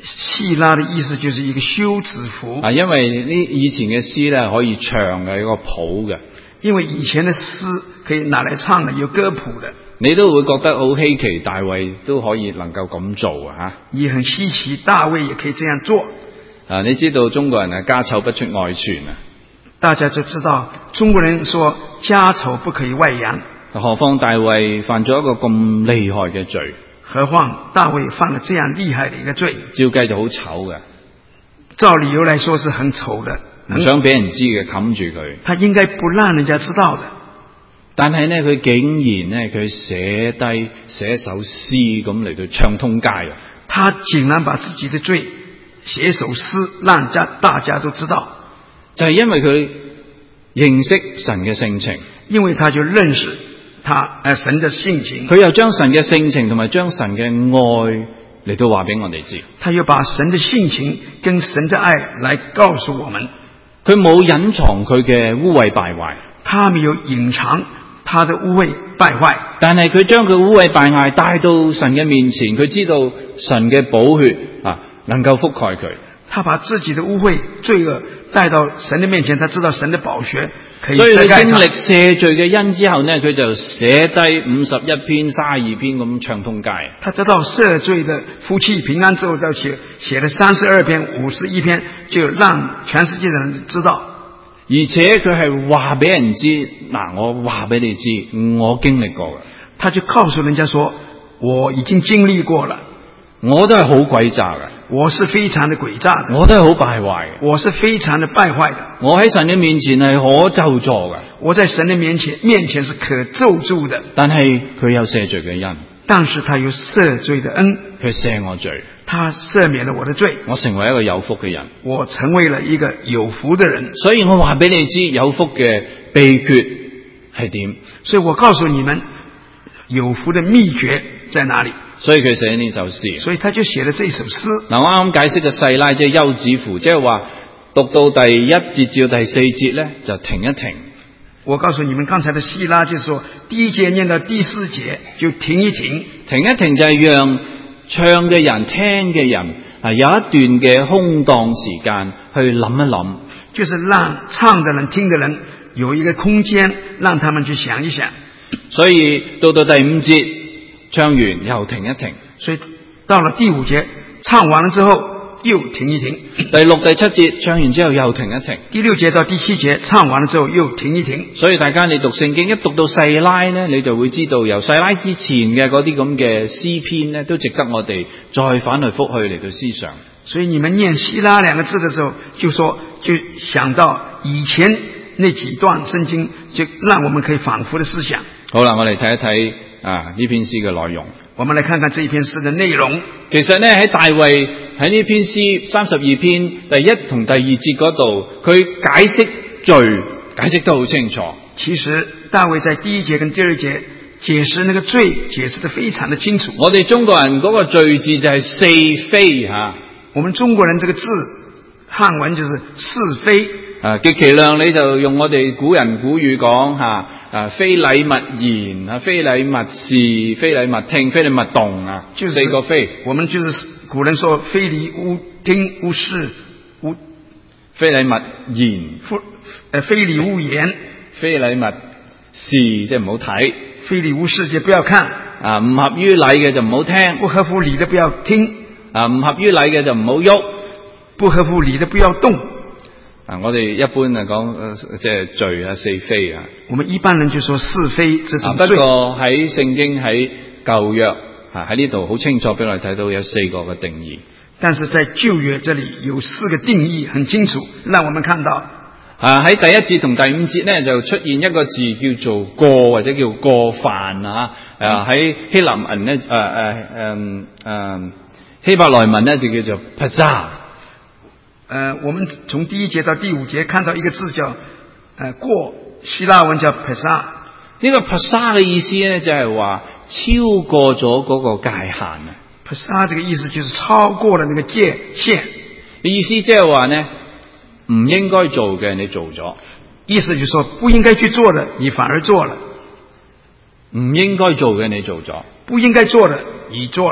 希拉的意思就是一個休止符因為以前嘅詩咧可以唱嘅，有個譜嘅， 因為以前的詩可以拿來唱的，有歌譜的。 你都會覺得好稀奇，大衛都可以能夠咁做也很稀奇，大衛也可以這樣做。 你知道中國人家醜不出外傳大家就知道中國人說家醜不可以外揚， 何況大衛犯咗一個咁厲害嘅罪， 何況大衛犯了這樣厲害的一個罪， 照計就好醜嘅， 照理由來說是很醜的， 唔想俾人知嘅，冚住佢。 他應該不讓人家知道的， 但係呢，佢竟然呢，佢寫首詩咁嚟到唱通街啊！ 他竟然把自己的罪寫首詩，讓大家都知道， 就係因為佢認識神嘅性情， 因為他就認識神的性情， 佢又將神嘅性情同埋將神嘅愛嚟到話俾我哋知， 他又把神的性情跟神的愛來告訴我們， 佢冇隱藏佢嘅污穢敗壞， 他沒有隱藏他的污穢敗壞， 但係佢將佢污穢敗壞帶到神嘅面前，佢知道神嘅寶血能夠覆蓋佢， 他把自己的污穢罪惡帶到神的面前，他知道神的寶血可以遮蓋他。 所以佢經歷赦罪嘅恩之後呢，佢就寫低51篇、32篇咁唱通街。 他得到赦罪的福氣平安之後，就寫了32篇、51篇，就讓全世界的人知道。 而且佢係話俾人知，我話俾你知，我經歷過嘅。 他就告訴人家說，我已經經歷過了， 我都係好詭詐嘅， 我是非常的詭詐的， 我都係好敗壞嘅， 我是非常的敗壞的， 我喺神嘅面前係可咒詛嘅， 我在神的面前是可咒詛的。 但係佢有赦罪嘅恩， 但是他有赦罪的恩， 佢赦我罪， 他赦免了我的罪， 我成為一個有福嘅人， 我成為了一個有福的人。 所以我話俾你知，有福嘅秘訣係點？ 所以我告訴你們，有福的秘訣在哪裡？ 所以佢寫呢首詩， 所以他就寫了這首詩。 我啱啱解釋嘅細拉即係休止符，即係話讀到第1節至到第4節咧就停一停。 我告訴你們，剛才的希拉就是說，第1節念到第4節就停一停， 停一停就係讓唱嘅人、聽嘅人有一段嘅空檔時間去諗一諗， 就是讓唱的人、聽的人有一個空間，讓他們去想一想。 所以到第5節唱完又停一停， 所以到了第5節唱完了之後又停一停， 第6、第7節唱完之後又停一停， 第6節到第7節唱完了之後又停一停。 所以大家你讀聖經一讀到細拉呢，你就會知道由細拉之前嘅嗰啲咁嘅詩篇呢，都值得我哋再反去覆去嚟到思想。 所以你們念希拉2個字的時候，就想到以前那幾段聖經，就讓我們可以反覆的思想。 好啦，我哋睇一睇呢篇詩嘅內容。 我們來看看這一篇詩的內容。 其實呢，喺大衛喺呢篇詩32篇第1同第2節嗰度，佢解釋罪解釋得好清楚。 其實大衛在第1節跟第2節解釋那個罪解釋得非常的清楚。 我哋中國人嗰個罪字就係是非吓， 我們中國人這個字漢文就是是非。 極其量你就用我哋古人古語講吓，非禮勿言，非禮勿視，非禮勿聽，非禮勿動就是4個非。 我們就是古人說非禮勿聽勿視非禮勿言， 非禮勿言， 非禮勿視即係唔好睇， 非禮勿視就不要看， 唔合於禮嘅就唔好聽， 不合乎禮的不要聽， 唔合於禮嘅就唔好喐， 不合乎禮的不要動。 我哋一般講即係罪是非我們一般人就說是非這種罪。 不過喺聖經喺舊約喺呢度好清楚俾我哋睇到有4個嘅定義。 但是在舊約這裡有4個定義很清楚，讓我們看到喺第1節同第5節呢，就出現一個字叫做過或者叫過犯喺希臘文呢希伯來文呢就叫做 pasa。 我們從第1節到第5節看到一個字叫過，希臘文叫 pasa。 呢個 pasa 嘅意思呢，就係話超過咗嗰個界限。 pasa 這個意思就是超過了那個界限。 意思即係話呢，唔應該做嘅你做咗， 意思就是說不應該去做的你反而做了， 唔應該做嘅你做咗， 不應該做的你做了。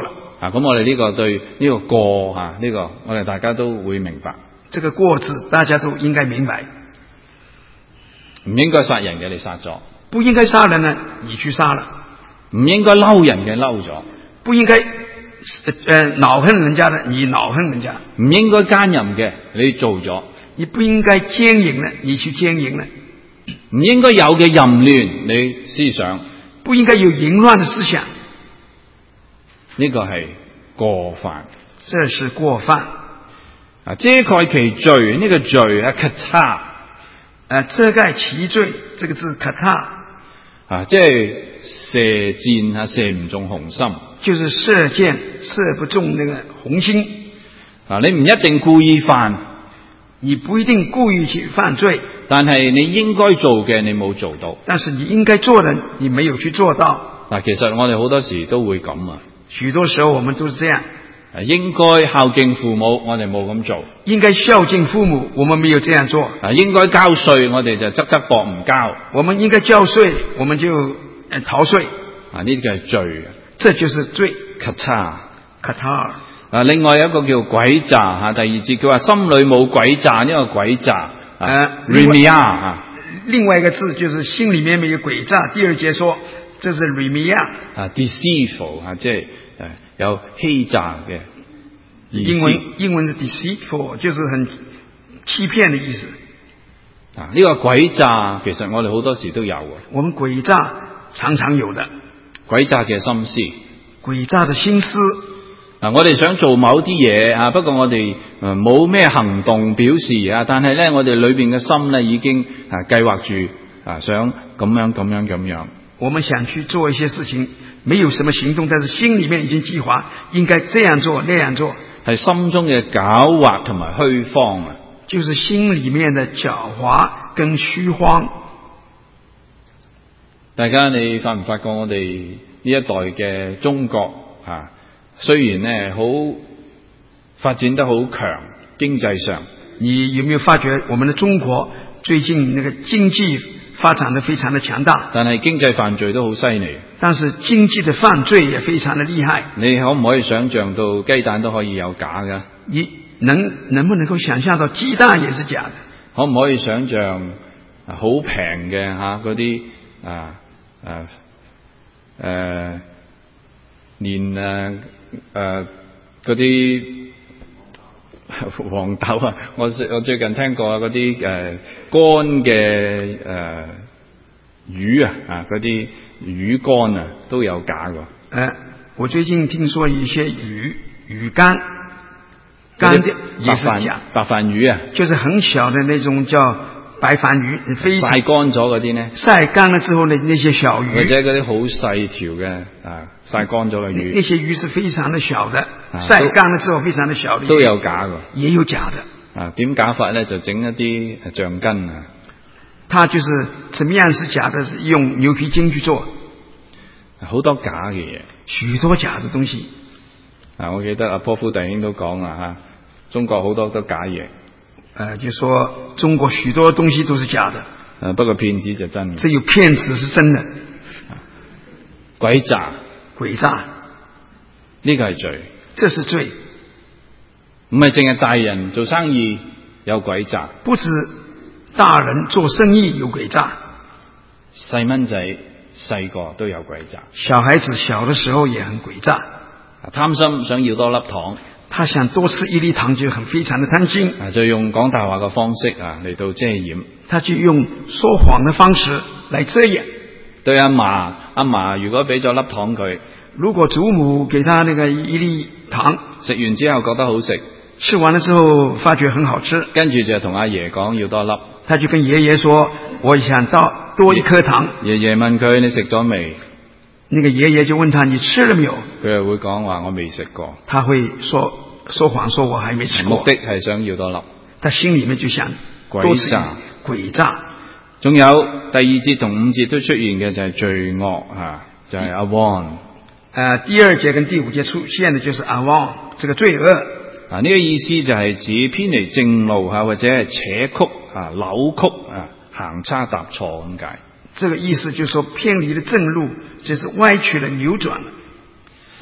咁我哋呢個對呢個過呢個我哋大家都會明白。 這個過字大家都應該明白， 唔應該殺人嘅你殺咗， 不應該殺人呢你去殺了， 唔應該嬲人嘅嬲咗， 不應該惱恨人家的你惱恨人家， 唔應該奸淫嘅你做咗， 你不應該奸淫的你去奸淫了， 唔應該有嘅淫亂你思想， 不應該有淫亂的思想， 呢個係過犯， 這是過犯。 遮蓋其罪呢個罪kata， 遮蓋其罪這個字 kata， 即係射箭射唔中紅心， 就是射箭射不中那個紅心。 你唔一定故意犯， 你不一定故意去犯罪， 但係你應該做嘅你冇做到， 但是你應該做的你沒有去做到。 其實我哋好多時都會咁啊， 許多時候我們都是這樣。 應該孝敬父母，我哋冇咁做； 應該孝敬父母，我們沒有這樣做。 應該交稅，我哋就側側膊唔交。 我們應該交稅，我們就逃稅。 呢啲係罪， 這就是罪。 kata。 另外有一個叫詭詐，第二節佢話心裏冇詭詐，呢個詭詐，rimia。 另外一個字就是心裏面沒有詭詐。第二節說這是 rimia，deceitful， 即係有欺詐嘅意思。 英文是 deceitful， 就是很欺騙的意思。 呢個詭詐其實我哋好多時都有嘅。 我們詭詐常常有的。 詭詐嘅心思。 詭詐的心思。 我哋想做某啲嘢不過我哋冇咩行動表示但係咧我哋裏邊嘅心咧已經計劃住想咁樣。 我們想去做一些事情，沒有什麼行動，但是心裏面已經計劃應該這樣做那樣做， 係心中嘅狡猾同埋虛謊啊！ 就是心裏面的狡猾跟虛謊。 大家你發唔發覺我哋呢一代嘅中國雖然呢好發展得好強，經濟上， 你有沒有發覺我們的中國最近那個經濟發展得非常的強大， 但係經濟犯罪都好犀利。 但是經濟的犯罪也非常的厲害。 你可唔可以想象到雞蛋都可以有假㗎？ 你能不能夠想象到雞蛋也是假的？ 可唔可以想象好平嘅嗰啲連嗰啲黃豆我最近聽過嗰啲乾嘅魚嗰啲魚乾都有假㗎。 我最近聽說一些魚乾的也是假， 白飯魚就是很小的那種叫白飯魚，非常曬乾咗嗰啲呢， 曬乾了之後呢，那些小魚， 或者嗰啲好細條嘅曬乾咗嘅魚， 那些魚是非常的小的，曬乾了之後非常的小的魚， 都有假㗎， 也有假的。 點假法呢？就整一啲橡筋它就是怎麼樣是假的，是用牛皮筋去做， 好多假嘅嘢， 許多假的東西。 我記得阿波夫弟兄都講啦中國好多都假嘢。 就說中國許多東西都是假的， 不過騙子就真的， 只有騙子是真的。 詭詐，呢個係罪， 這是罪， 唔係淨係大人做生意有詭詐， 不止大人做生意有詭詐， 細蚊仔細個都有詭詐， 小孩子小的時候也很詭詐， 貪心想要多粒糖。 他想多吃一粒糖就很非常的貪心， 就用講大話嘅方式嚟到遮掩， 他就用說謊的方式來遮掩。 對阿嫲如果俾咗粒糖佢， 如果祖母給他那個一粒糖， 食完之後覺得好食， 吃完了之後發覺很好吃， 跟住就同阿爺講要多粒， 他就跟爺爺說我想多一顆糖。 爺爺問佢你食咗未？ 那個爺爺就問他你吃了沒有？ 佢又會講話我未食過， 他會說謊說我還沒吃過， 目的係想要多粒， 他心裏面就想多吃詭詐。 仲有第二節同5節都出現嘅就係罪惡就係 avon。 第2節跟第5節出現的就是 avon 這個罪惡。 呢個意思就係指偏離正路或者係扯曲扭曲行差踏錯咁解。 這個意思就是說偏離了正路，就是歪曲了扭轉了。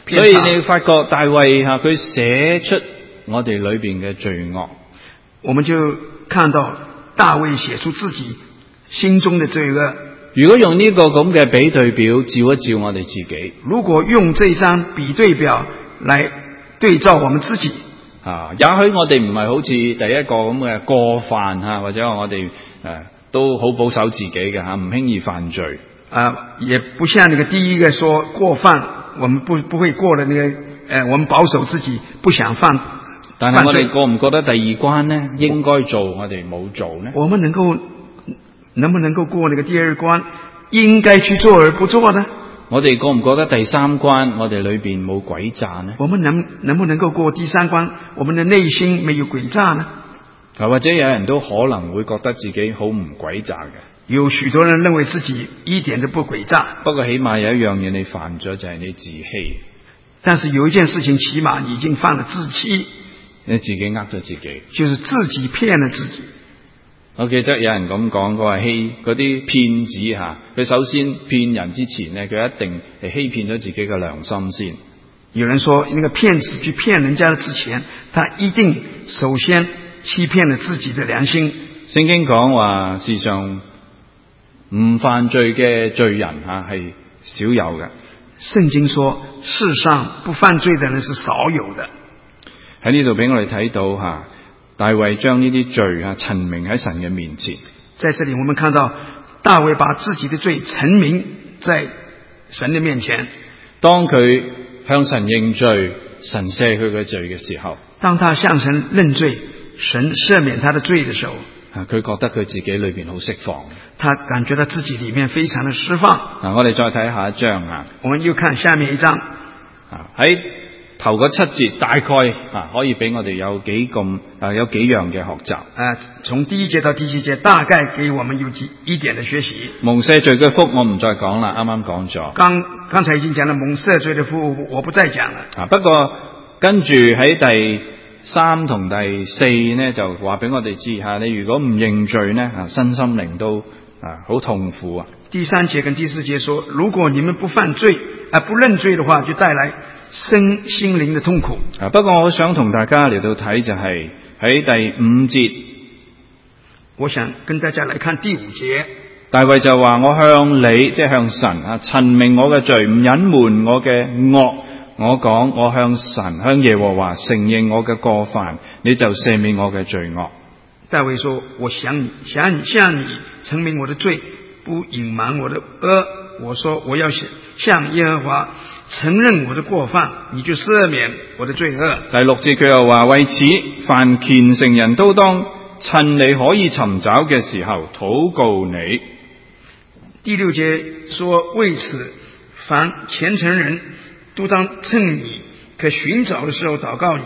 所以你發覺大衛佢寫出我哋裏邊嘅罪惡， 我們就看到大衛寫出自己心中的罪惡。 如果用呢個咁嘅比對表照一照我哋自己， 如果用這張比對表來對照我們自己， 也許我哋唔係好似第一個咁嘅過犯或者我哋都好保守自己嘅唔輕易犯罪。 也不像那個第一個說過犯，我們不會過的那個，我們保守自己不想犯。 但係我哋覺唔覺得第二關呢？應該做我哋冇做呢？ 我們能不能夠過那個第二關？應該去做而不做呢？ 我哋覺唔覺得第三關我哋裏邊冇詭詐呢？ 我們能不能夠過第三關？我們的內心沒有詭詐呢？ 或者有人都可能會覺得自己好唔詭詐嘅。 有許多人認為自己一點都不詭詐。 不過起碼有一樣嘢你犯咗就係你自欺。 但是有一件事情起碼已經犯了自欺。 你自己呃咗自己。 就是自己騙了自己。 我記得有人咁講，佢話嗰啲騙子佢首先騙人之前呢，佢一定係欺騙咗自己嘅良心先。 有人說，那個騙子去騙人家之前，他一定首先欺騙了自己的良心。 聖經講話，世上唔犯罪嘅罪人係少有嘅。 聖經說，世上不犯罪的人是少有的。 喺呢度俾我哋睇到大衛將呢啲罪陳明喺神嘅面前。 在這裏我們看到大衛把自己的罪陳明在神的面前。 當佢向神認罪，神赦佢嘅罪嘅時候， 當他向神認罪，神赦免他的罪的時候， 佢覺得佢自己裏邊好釋放。 他感覺到自己裏面非常的釋放。 我哋再睇下一章我們又看下面一章。 喺頭嗰7節大概可以俾我哋有幾樣嘅學習。 從第1節到第7節大概給我們有一點的學習。 蒙赦罪嘅福我唔再講啦，啱啱講咗。 剛才已經講了蒙赦罪的福，我不再講了。 不過跟住喺第3同第4呢，就話俾我哋知你如果唔認罪呢，身心靈都好痛苦。 第3節跟第4節說，如果你們不犯罪不認罪的話，就帶來身心靈的痛苦。 不過我想同大家嚟到睇就係喺第5節， 我想跟大家來看第5節。 大衛就話，我向你即係向神陳明我嘅罪，唔隱瞞我嘅惡。我講，我向神向耶和華承認我嘅過犯，你就赦免我嘅罪惡。 大衛說，我向你陳明我的罪，不隱瞞我的惡。我說我要向耶和華承認我的過犯，你就赦免我的罪惡。 第6節佢又話，為此凡虔誠人都當趁你可以尋找嘅時候禱告你。 第6節說，為此凡虔誠人都當趁你可尋找的時候禱告你。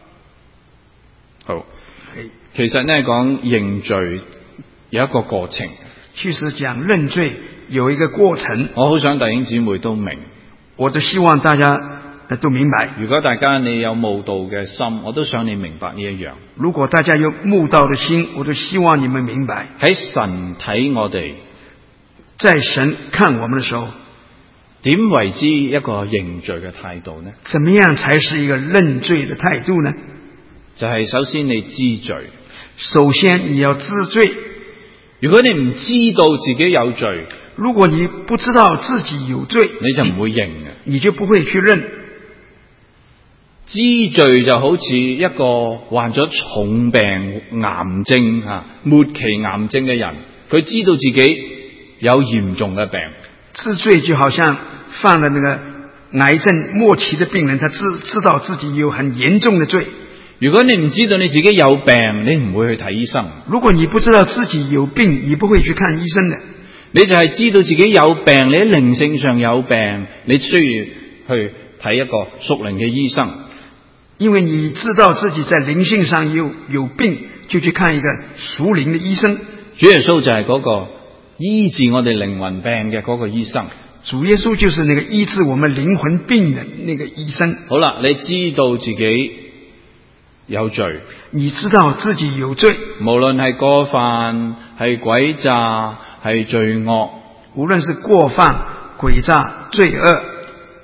好，其實呢講認罪有一個過程。 其實講認罪有一個過程。 我好想弟兄姊妹都明， 我都希望大家都明白。 如果大家你有慕道嘅心，我都想你明白呢一樣。 如果大家有慕道的心，我都希望你們明白。 喺神睇我哋， 在神看我們的時候， 點為之一個認罪嘅態度呢？ 怎麼樣才是一個認罪的態度呢？ 就係首先你知罪。 首先你要知罪。 如果你唔知道自己有罪， 如果你不知道自己有罪， 你就唔會認嘅， 你就不會去認。 知罪就好似一個患咗重病癌症末期癌症嘅人，佢知道自己有嚴重嘅病。 知罪就好像犯了那個癌症末期的病人，他知道自己有很嚴重的罪。 如果你唔知道你自己有病，你唔會去睇醫生。 如果你不知道自己有病，你不會去看醫生的。 你就係知道自己有病，你喺靈性上有病，你需要去睇一個屬靈嘅醫生。 因為你知道自己在靈性上有病，就去看一個屬靈的醫生。 主耶穌就係嗰個醫治我哋靈魂病嘅嗰個醫生。 主耶穌就是那個醫治我們靈魂病的那個醫生。 好啦，你知道自己有罪， 你知道自己有罪， 無論係過犯、係詭詐、係罪惡， 無論是過犯、詭詐、罪惡，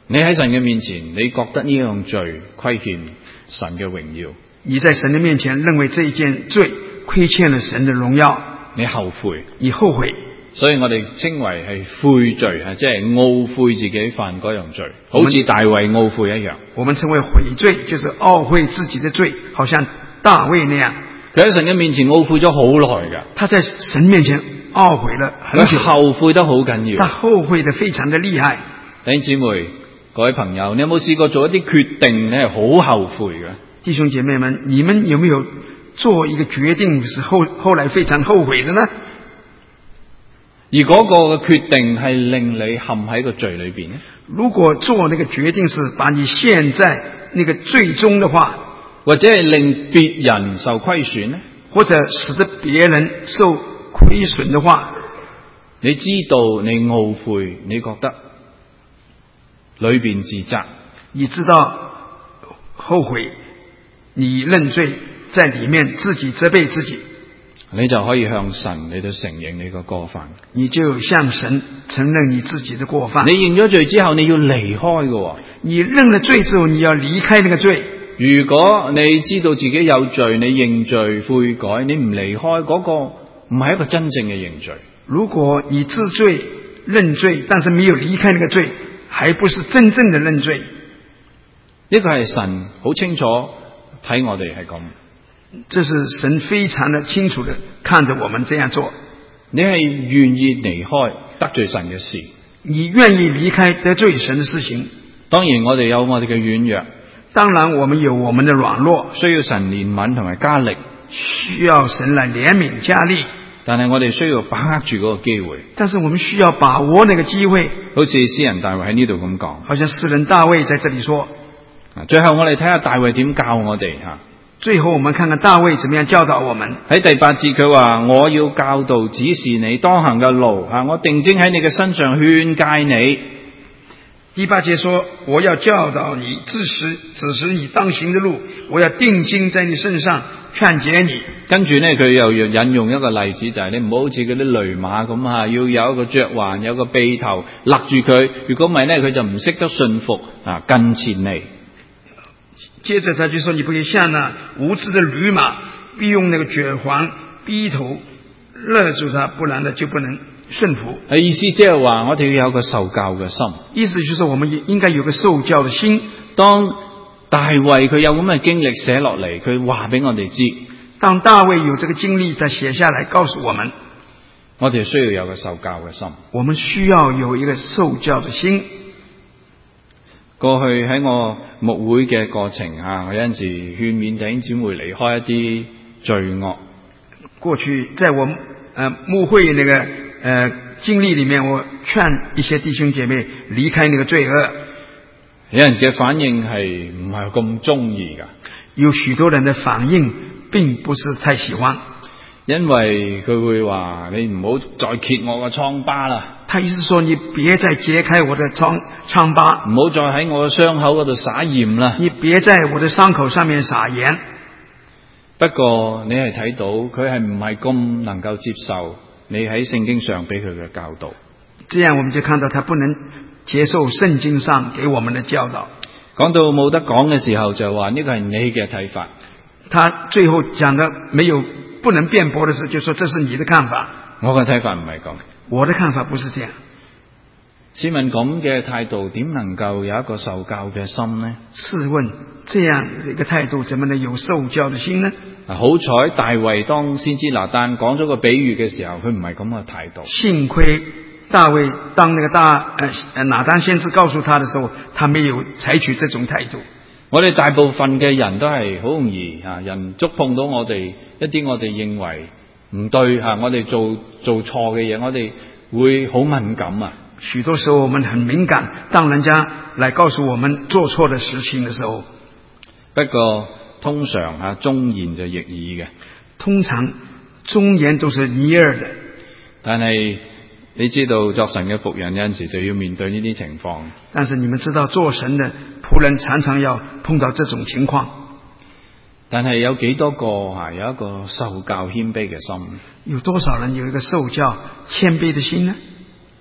你喺神嘅面前，你覺得呢樣罪虧欠神嘅榮耀， 你在神的面前認為這一件罪虧欠了神的榮耀， 你後悔， 你後悔， 所以我哋稱為係悔罪，即係懊悔自己犯嗰樣罪，好似大衛懊悔一樣。 我們稱為悔罪，就是懊悔自己的罪，好像大衛那樣。 佢喺神嘅面前懊悔咗好耐㗎， 他在神面前懊悔了很久， 佢後悔得好緊要， 他後悔得非常的厲害。 弟兄姊妹，各位朋友，你有冇試過做一啲決定你係好後悔嘅？ 弟兄姐妹們，你們有沒有做一個決定是後來非常後悔的呢？ 而嗰個嘅決定係令你陷喺個罪裏邊呢？ 如果做那個決定是把你陷在那個罪中的話， 或者係令別人受虧損呢？ 或者使得別人受虧損的話， 你知道你懊悔，你覺得裏邊自責， 你知道後悔，你認罪，在裏面自己責備自己， 你就可以向神你都承認你個過犯， 你就向神承認你自己的過犯。 你認咗罪之後，你要離開嘅。 你認了罪之後，你要離開那個罪。 如果你知道自己有罪，你認罪悔改，你唔離開嗰個，唔係一個真正嘅認罪。 如果你知罪認罪，但是沒有離開那個罪，還不是真正的認罪。 呢個係神好清楚睇我哋係咁。 這是神非常的清楚的看着我們這樣做。 你係願意離開得罪神嘅事， 你願意離開得罪神的事情。 當然我哋有我哋嘅軟弱， 當然我們有我們的軟弱， 需要神憐憫同埋加力， 需要神來憐憫加力。 但係我哋需要把握住嗰個機會。 但是我們需要把握那個機會， 好似詩人大衛喺呢度咁講， 好像詩人大衛在這裡說。 最後我哋睇下大衛點教我哋吓。 最後我們看看大衛怎麼樣教導我們。 喺第8節佢話：我要教導指示你當行嘅路，我定睛喺你嘅身上勸誡你。 第8節說：我要教導你，指示你當行的路，我要定睛在你身上勸誡你。 跟住呢，佢又引用一個例子，就係你唔好好似嗰啲騾馬咁要有一個嚼環，有個轡頭勒住佢，如果唔係呢，佢就唔識得順服跟前嚟。 接着他就說：你不可以像那無知的驢馬，必用那個嚼環轡頭勒住他，不然的就不能順服。 意思即係話我哋要有個受教嘅心。 意思就是我們應該有個受教的心。 當大衛佢有咁嘅經歷寫落嚟，佢話俾我哋知。 當大衛有這個經歷，他寫下來告訴我們， 我哋需要有個受教嘅心。 我們需要有一個受教的心。 過去喺我牧會嘅過程我有陣時勸勉弟兄姊妹離開一啲罪惡。 過去在我牧會那個經歷裏面，我勸一些弟兄姐妹離開那個罪惡。 有人嘅反應係唔係咁中意噶？ 有許多人的反應並不是太喜歡， 因為佢會話你唔好再揭我嘅瘡疤啦。 他意思說你別再揭開我的瘡疤， 唔好再喺我嘅傷口嗰度撒鹽啦。 你別在我的傷口上面撒鹽。 不過你係睇到佢係唔係咁能夠接受你喺聖經上俾佢嘅教導。 這樣我們就看到他不能接受聖經上給我們的教導。 講到冇得講嘅時候，就話呢個係你嘅睇法。 他最後講的沒有不能辯駁的事，就說這是你的看法。 我嘅睇法唔係咁， 我的看法不是這樣。 試問咁嘅態度點能夠有一個受教嘅心呢？ 試問這樣一個態度怎麼能有受教的心呢？ 好彩大衛當先知拿單講咗個比喻嘅時候，佢唔係咁嘅態度。 幸虧大衛當那個拿單先知告訴他的時候，他沒有採取這種態度。 我哋大部分嘅人都係好容易人觸碰到我哋一啲我哋認為唔對我哋做錯嘅嘢，我哋會好敏感啊。 許多時候我們很敏感，當人家來告訴我們做錯的事情的時候。 不過通常忠言就逆耳嘅。 通常忠言都是逆耳的。 但係你知道作神嘅僕人有陣時就要面對呢啲情況。 但是你們知道做神的僕人常常要碰到這種情況。 但係有幾多個有一個受教謙卑嘅心？ 有多少人有一個受教謙卑的心呢？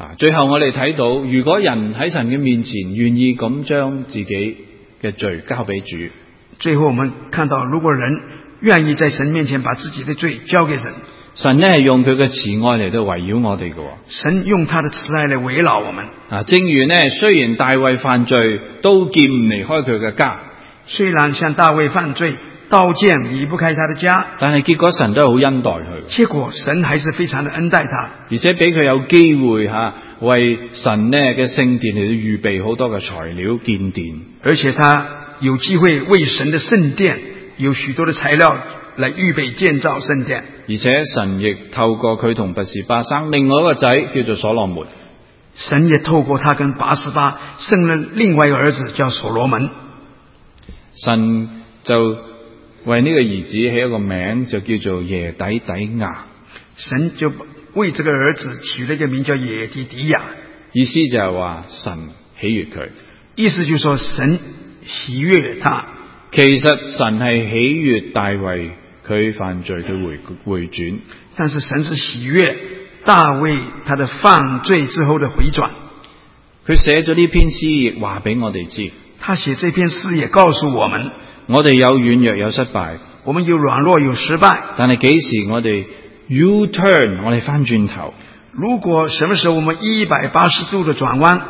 最後我哋睇到，如果人喺神嘅面前願意咁將自己嘅罪交俾主， 最後我們看到，如果人願意在神面前把自己的罪交給神， 神呢係用佢嘅慈愛嚟到圍繞我哋嘅。 神用他的慈愛嚟圍繞我們。 正如呢，雖然大衛犯罪，刀劍唔離開佢嘅家， 雖然像大衛犯罪，刀劍離不開他的家， 但係結果神都係好恩待佢。 結果神還是非常的恩待他， 而且俾佢有機會為神呢嘅聖殿嚟到預備好多嘅材料建殿， 而且他有機會為神的聖殿有許多的材料來預備建造聖殿。 而且神亦透過佢同拔示巴生另外一個仔叫做所羅門， 神也透過他跟拔示巴生了另外一個兒子叫所羅門。 神就為呢個兒子起一個名，就叫做耶底底亞。 神就為這個兒子取了一個名叫耶底底亞， 意思就係話神喜悅佢， 意思就是說神喜悅他。 其實神係喜悅大衛佢犯罪嘅回轉， 但是神是喜悅大衛他的犯罪之後的回轉。 佢寫咗呢篇詩亦話俾我哋知， 他寫這篇詩也告訴我們， 我哋有軟弱有失敗， 我們有軟弱有失敗， 但係幾時我哋 U-turn， 我哋翻轉頭， 如果什麼時候我們180度的轉彎，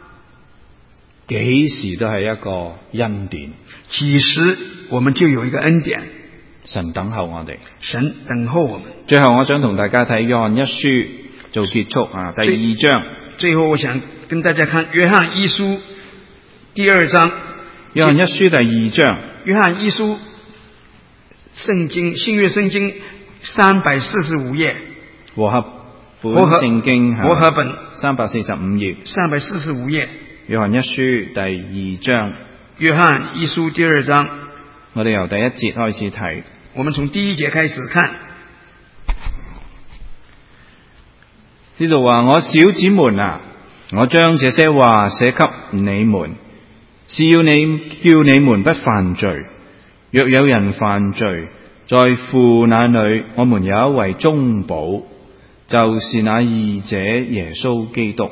幾時都係一個恩典， 幾時我們就有一個恩典。 神等候我哋， 神等候我們。 最後我想同大家睇約翰一書做結束第2章。 最後我想跟大家看約翰一書第2章。 約翰一書第2章。 約翰一書聖經新約聖經345頁。 和合本聖經和合本 345頁。 345頁。 約翰一書第2章。 約翰一書第2章。 我哋由第1節開始睇。 我們從第1節開始看。 呢度話：我小子們啊，我將這些話寫給你們，是要叫你們不犯罪。若有人犯罪，在父那裏，我們有一位中保，就是那義者耶穌基督。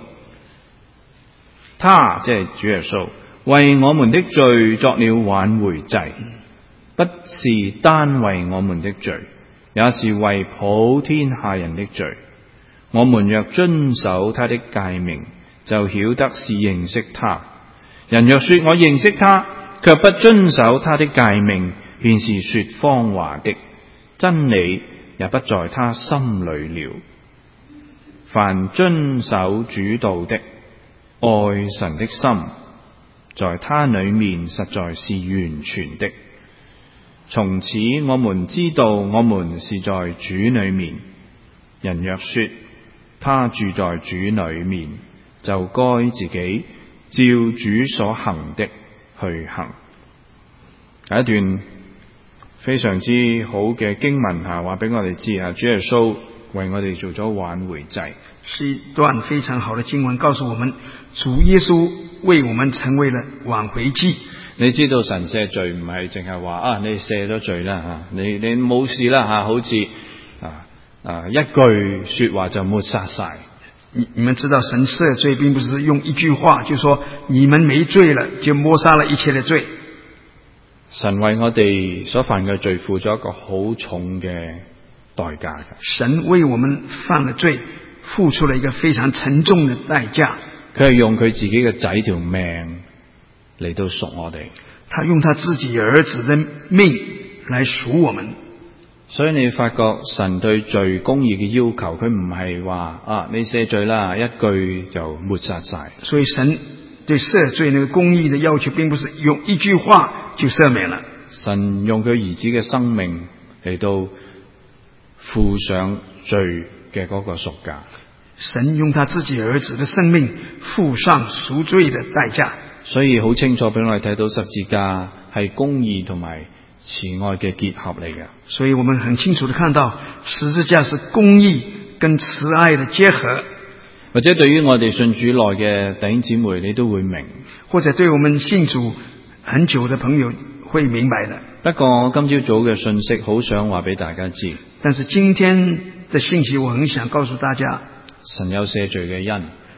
他即係主耶穌，為我們的罪作了挽回祭，不是單為我們的罪，也是為普天下人的罪。我們若遵守他的誡命，就曉得是認識他。人若說我認識他，卻不遵守他的誡命，便是說謊話的，真理也不在他心裏了。凡遵守主道的，愛神的心，在他裏面實在是完全的。從此我們知道我們是在主裏面。人若說他住在主裏面，就該自己照主所行的去行。有一段非常之好嘅經文話俾我哋知主耶穌為我哋做咗挽回祭， 是一段非常好的經文，告訴我們主耶穌為我們成為了挽回祭。 你知道神赦罪唔係淨係話你赦咗罪啦你冇事啦好似一句說話就抹殺晒。 你們知道神赦罪並不是用一句話就說你們沒罪了，就抹殺了一切的罪。 神為我哋所犯嘅罪付咗一個好重嘅代價。 神為我們犯了罪付出了一個非常沉重的代價。 佢係用佢自己嘅仔條命嚟到贖我哋， 他用他自己兒子的命來贖我們。 所以你發覺神對罪公義嘅要求，佢唔係話你赦罪啦，一句就抹殺晒。 所以神對赦罪那個公義的要求，並不是用一句話就赦免了。 神用佢兒子嘅生命嚟到付上罪嘅嗰個贖價。 神用他自己兒子的生命付上贖罪的代價。 所以好清楚俾我哋睇到十字架係公義同埋慈愛嘅結合嚟嘅。 所以我們很清楚地看到十字架是公義跟慈愛的結合。 或者對於我哋信主內嘅弟兄姊妹，你都會明， 或者對我們信主很久的朋友會明白的。 不過我今朝早嘅信息好想話俾大家知， 但是今天的信息我很想告訴大家， 神有赦罪嘅恩，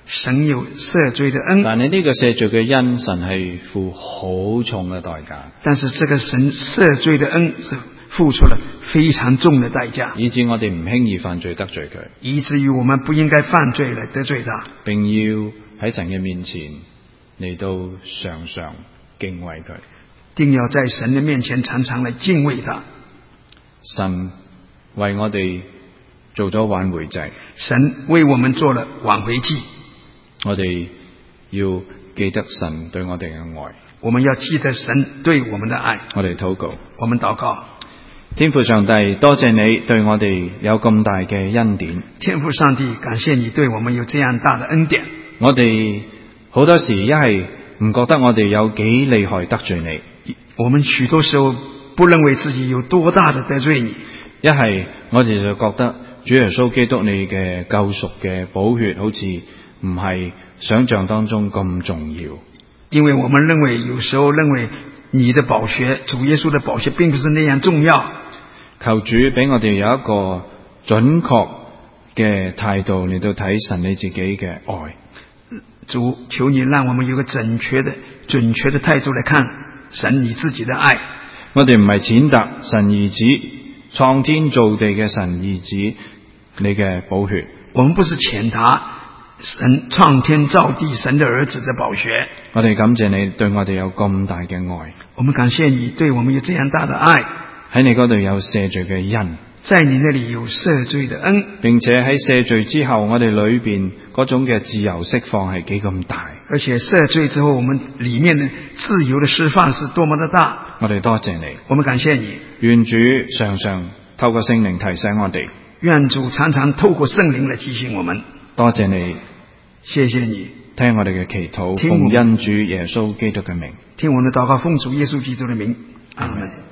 神有赦罪的恩， 但係呢個赦罪嘅恩，神係付好重嘅代價， 但是這個神赦罪的恩是付出了非常重的代價， 以致我哋唔輕易犯罪得罪佢， 以至於我們不應該犯罪來得罪他， 並要喺神嘅面前嚟到常常敬畏佢。 定要在神的面前常常來敬畏他。 神為我哋做咗挽回祭， 神為我們做了挽回祭， 我哋要記得神對我哋嘅愛。 我們要記得神對我們的愛。 我哋禱告， 我們禱告， 天父上帝，多謝你對我哋有咁大嘅恩典。 天父上帝，感謝你對我們有這樣大的恩典。 我哋好多時一係唔覺得我哋有幾厲害得罪你， 我們許多時候不認為自己有多大的得罪你， 一係我哋就覺得主耶穌基督你嘅救贖嘅寶血好似唔係想象當中咁重要。 因為我們有時候認為你的寶血，主耶穌的寶血並不是那樣重要。 求主俾我哋有一個準確嘅態度嚟到睇神你自己嘅愛。 主，求你讓我們有個準確的態度來看神你自己的愛。 我哋唔係踐踏神兒子創天造地嘅神兒子你嘅寶血， 我們不是踐踏神創天造地神的兒子的寶血。 我哋感謝你對我哋有咁大嘅愛， 我們感謝你對我們有這樣大的愛， 喺你嗰度有赦罪嘅恩， 在你那裏有赦罪的恩， 並且喺赦罪之後我哋裏邊嗰種嘅自由釋放係幾咁大， 而且赦罪之後我們裏面的自由的釋放是多麼的大。 我哋多謝你， 我們感謝你， 願主常常透過聖靈提醒我哋， 願主常常透過聖靈來提醒我們。 多謝你， 謝謝你， 聽我哋嘅祈禱，奉恩主耶穌基督嘅名， 聽我們的禱告，奉主耶穌基督的名，阿門。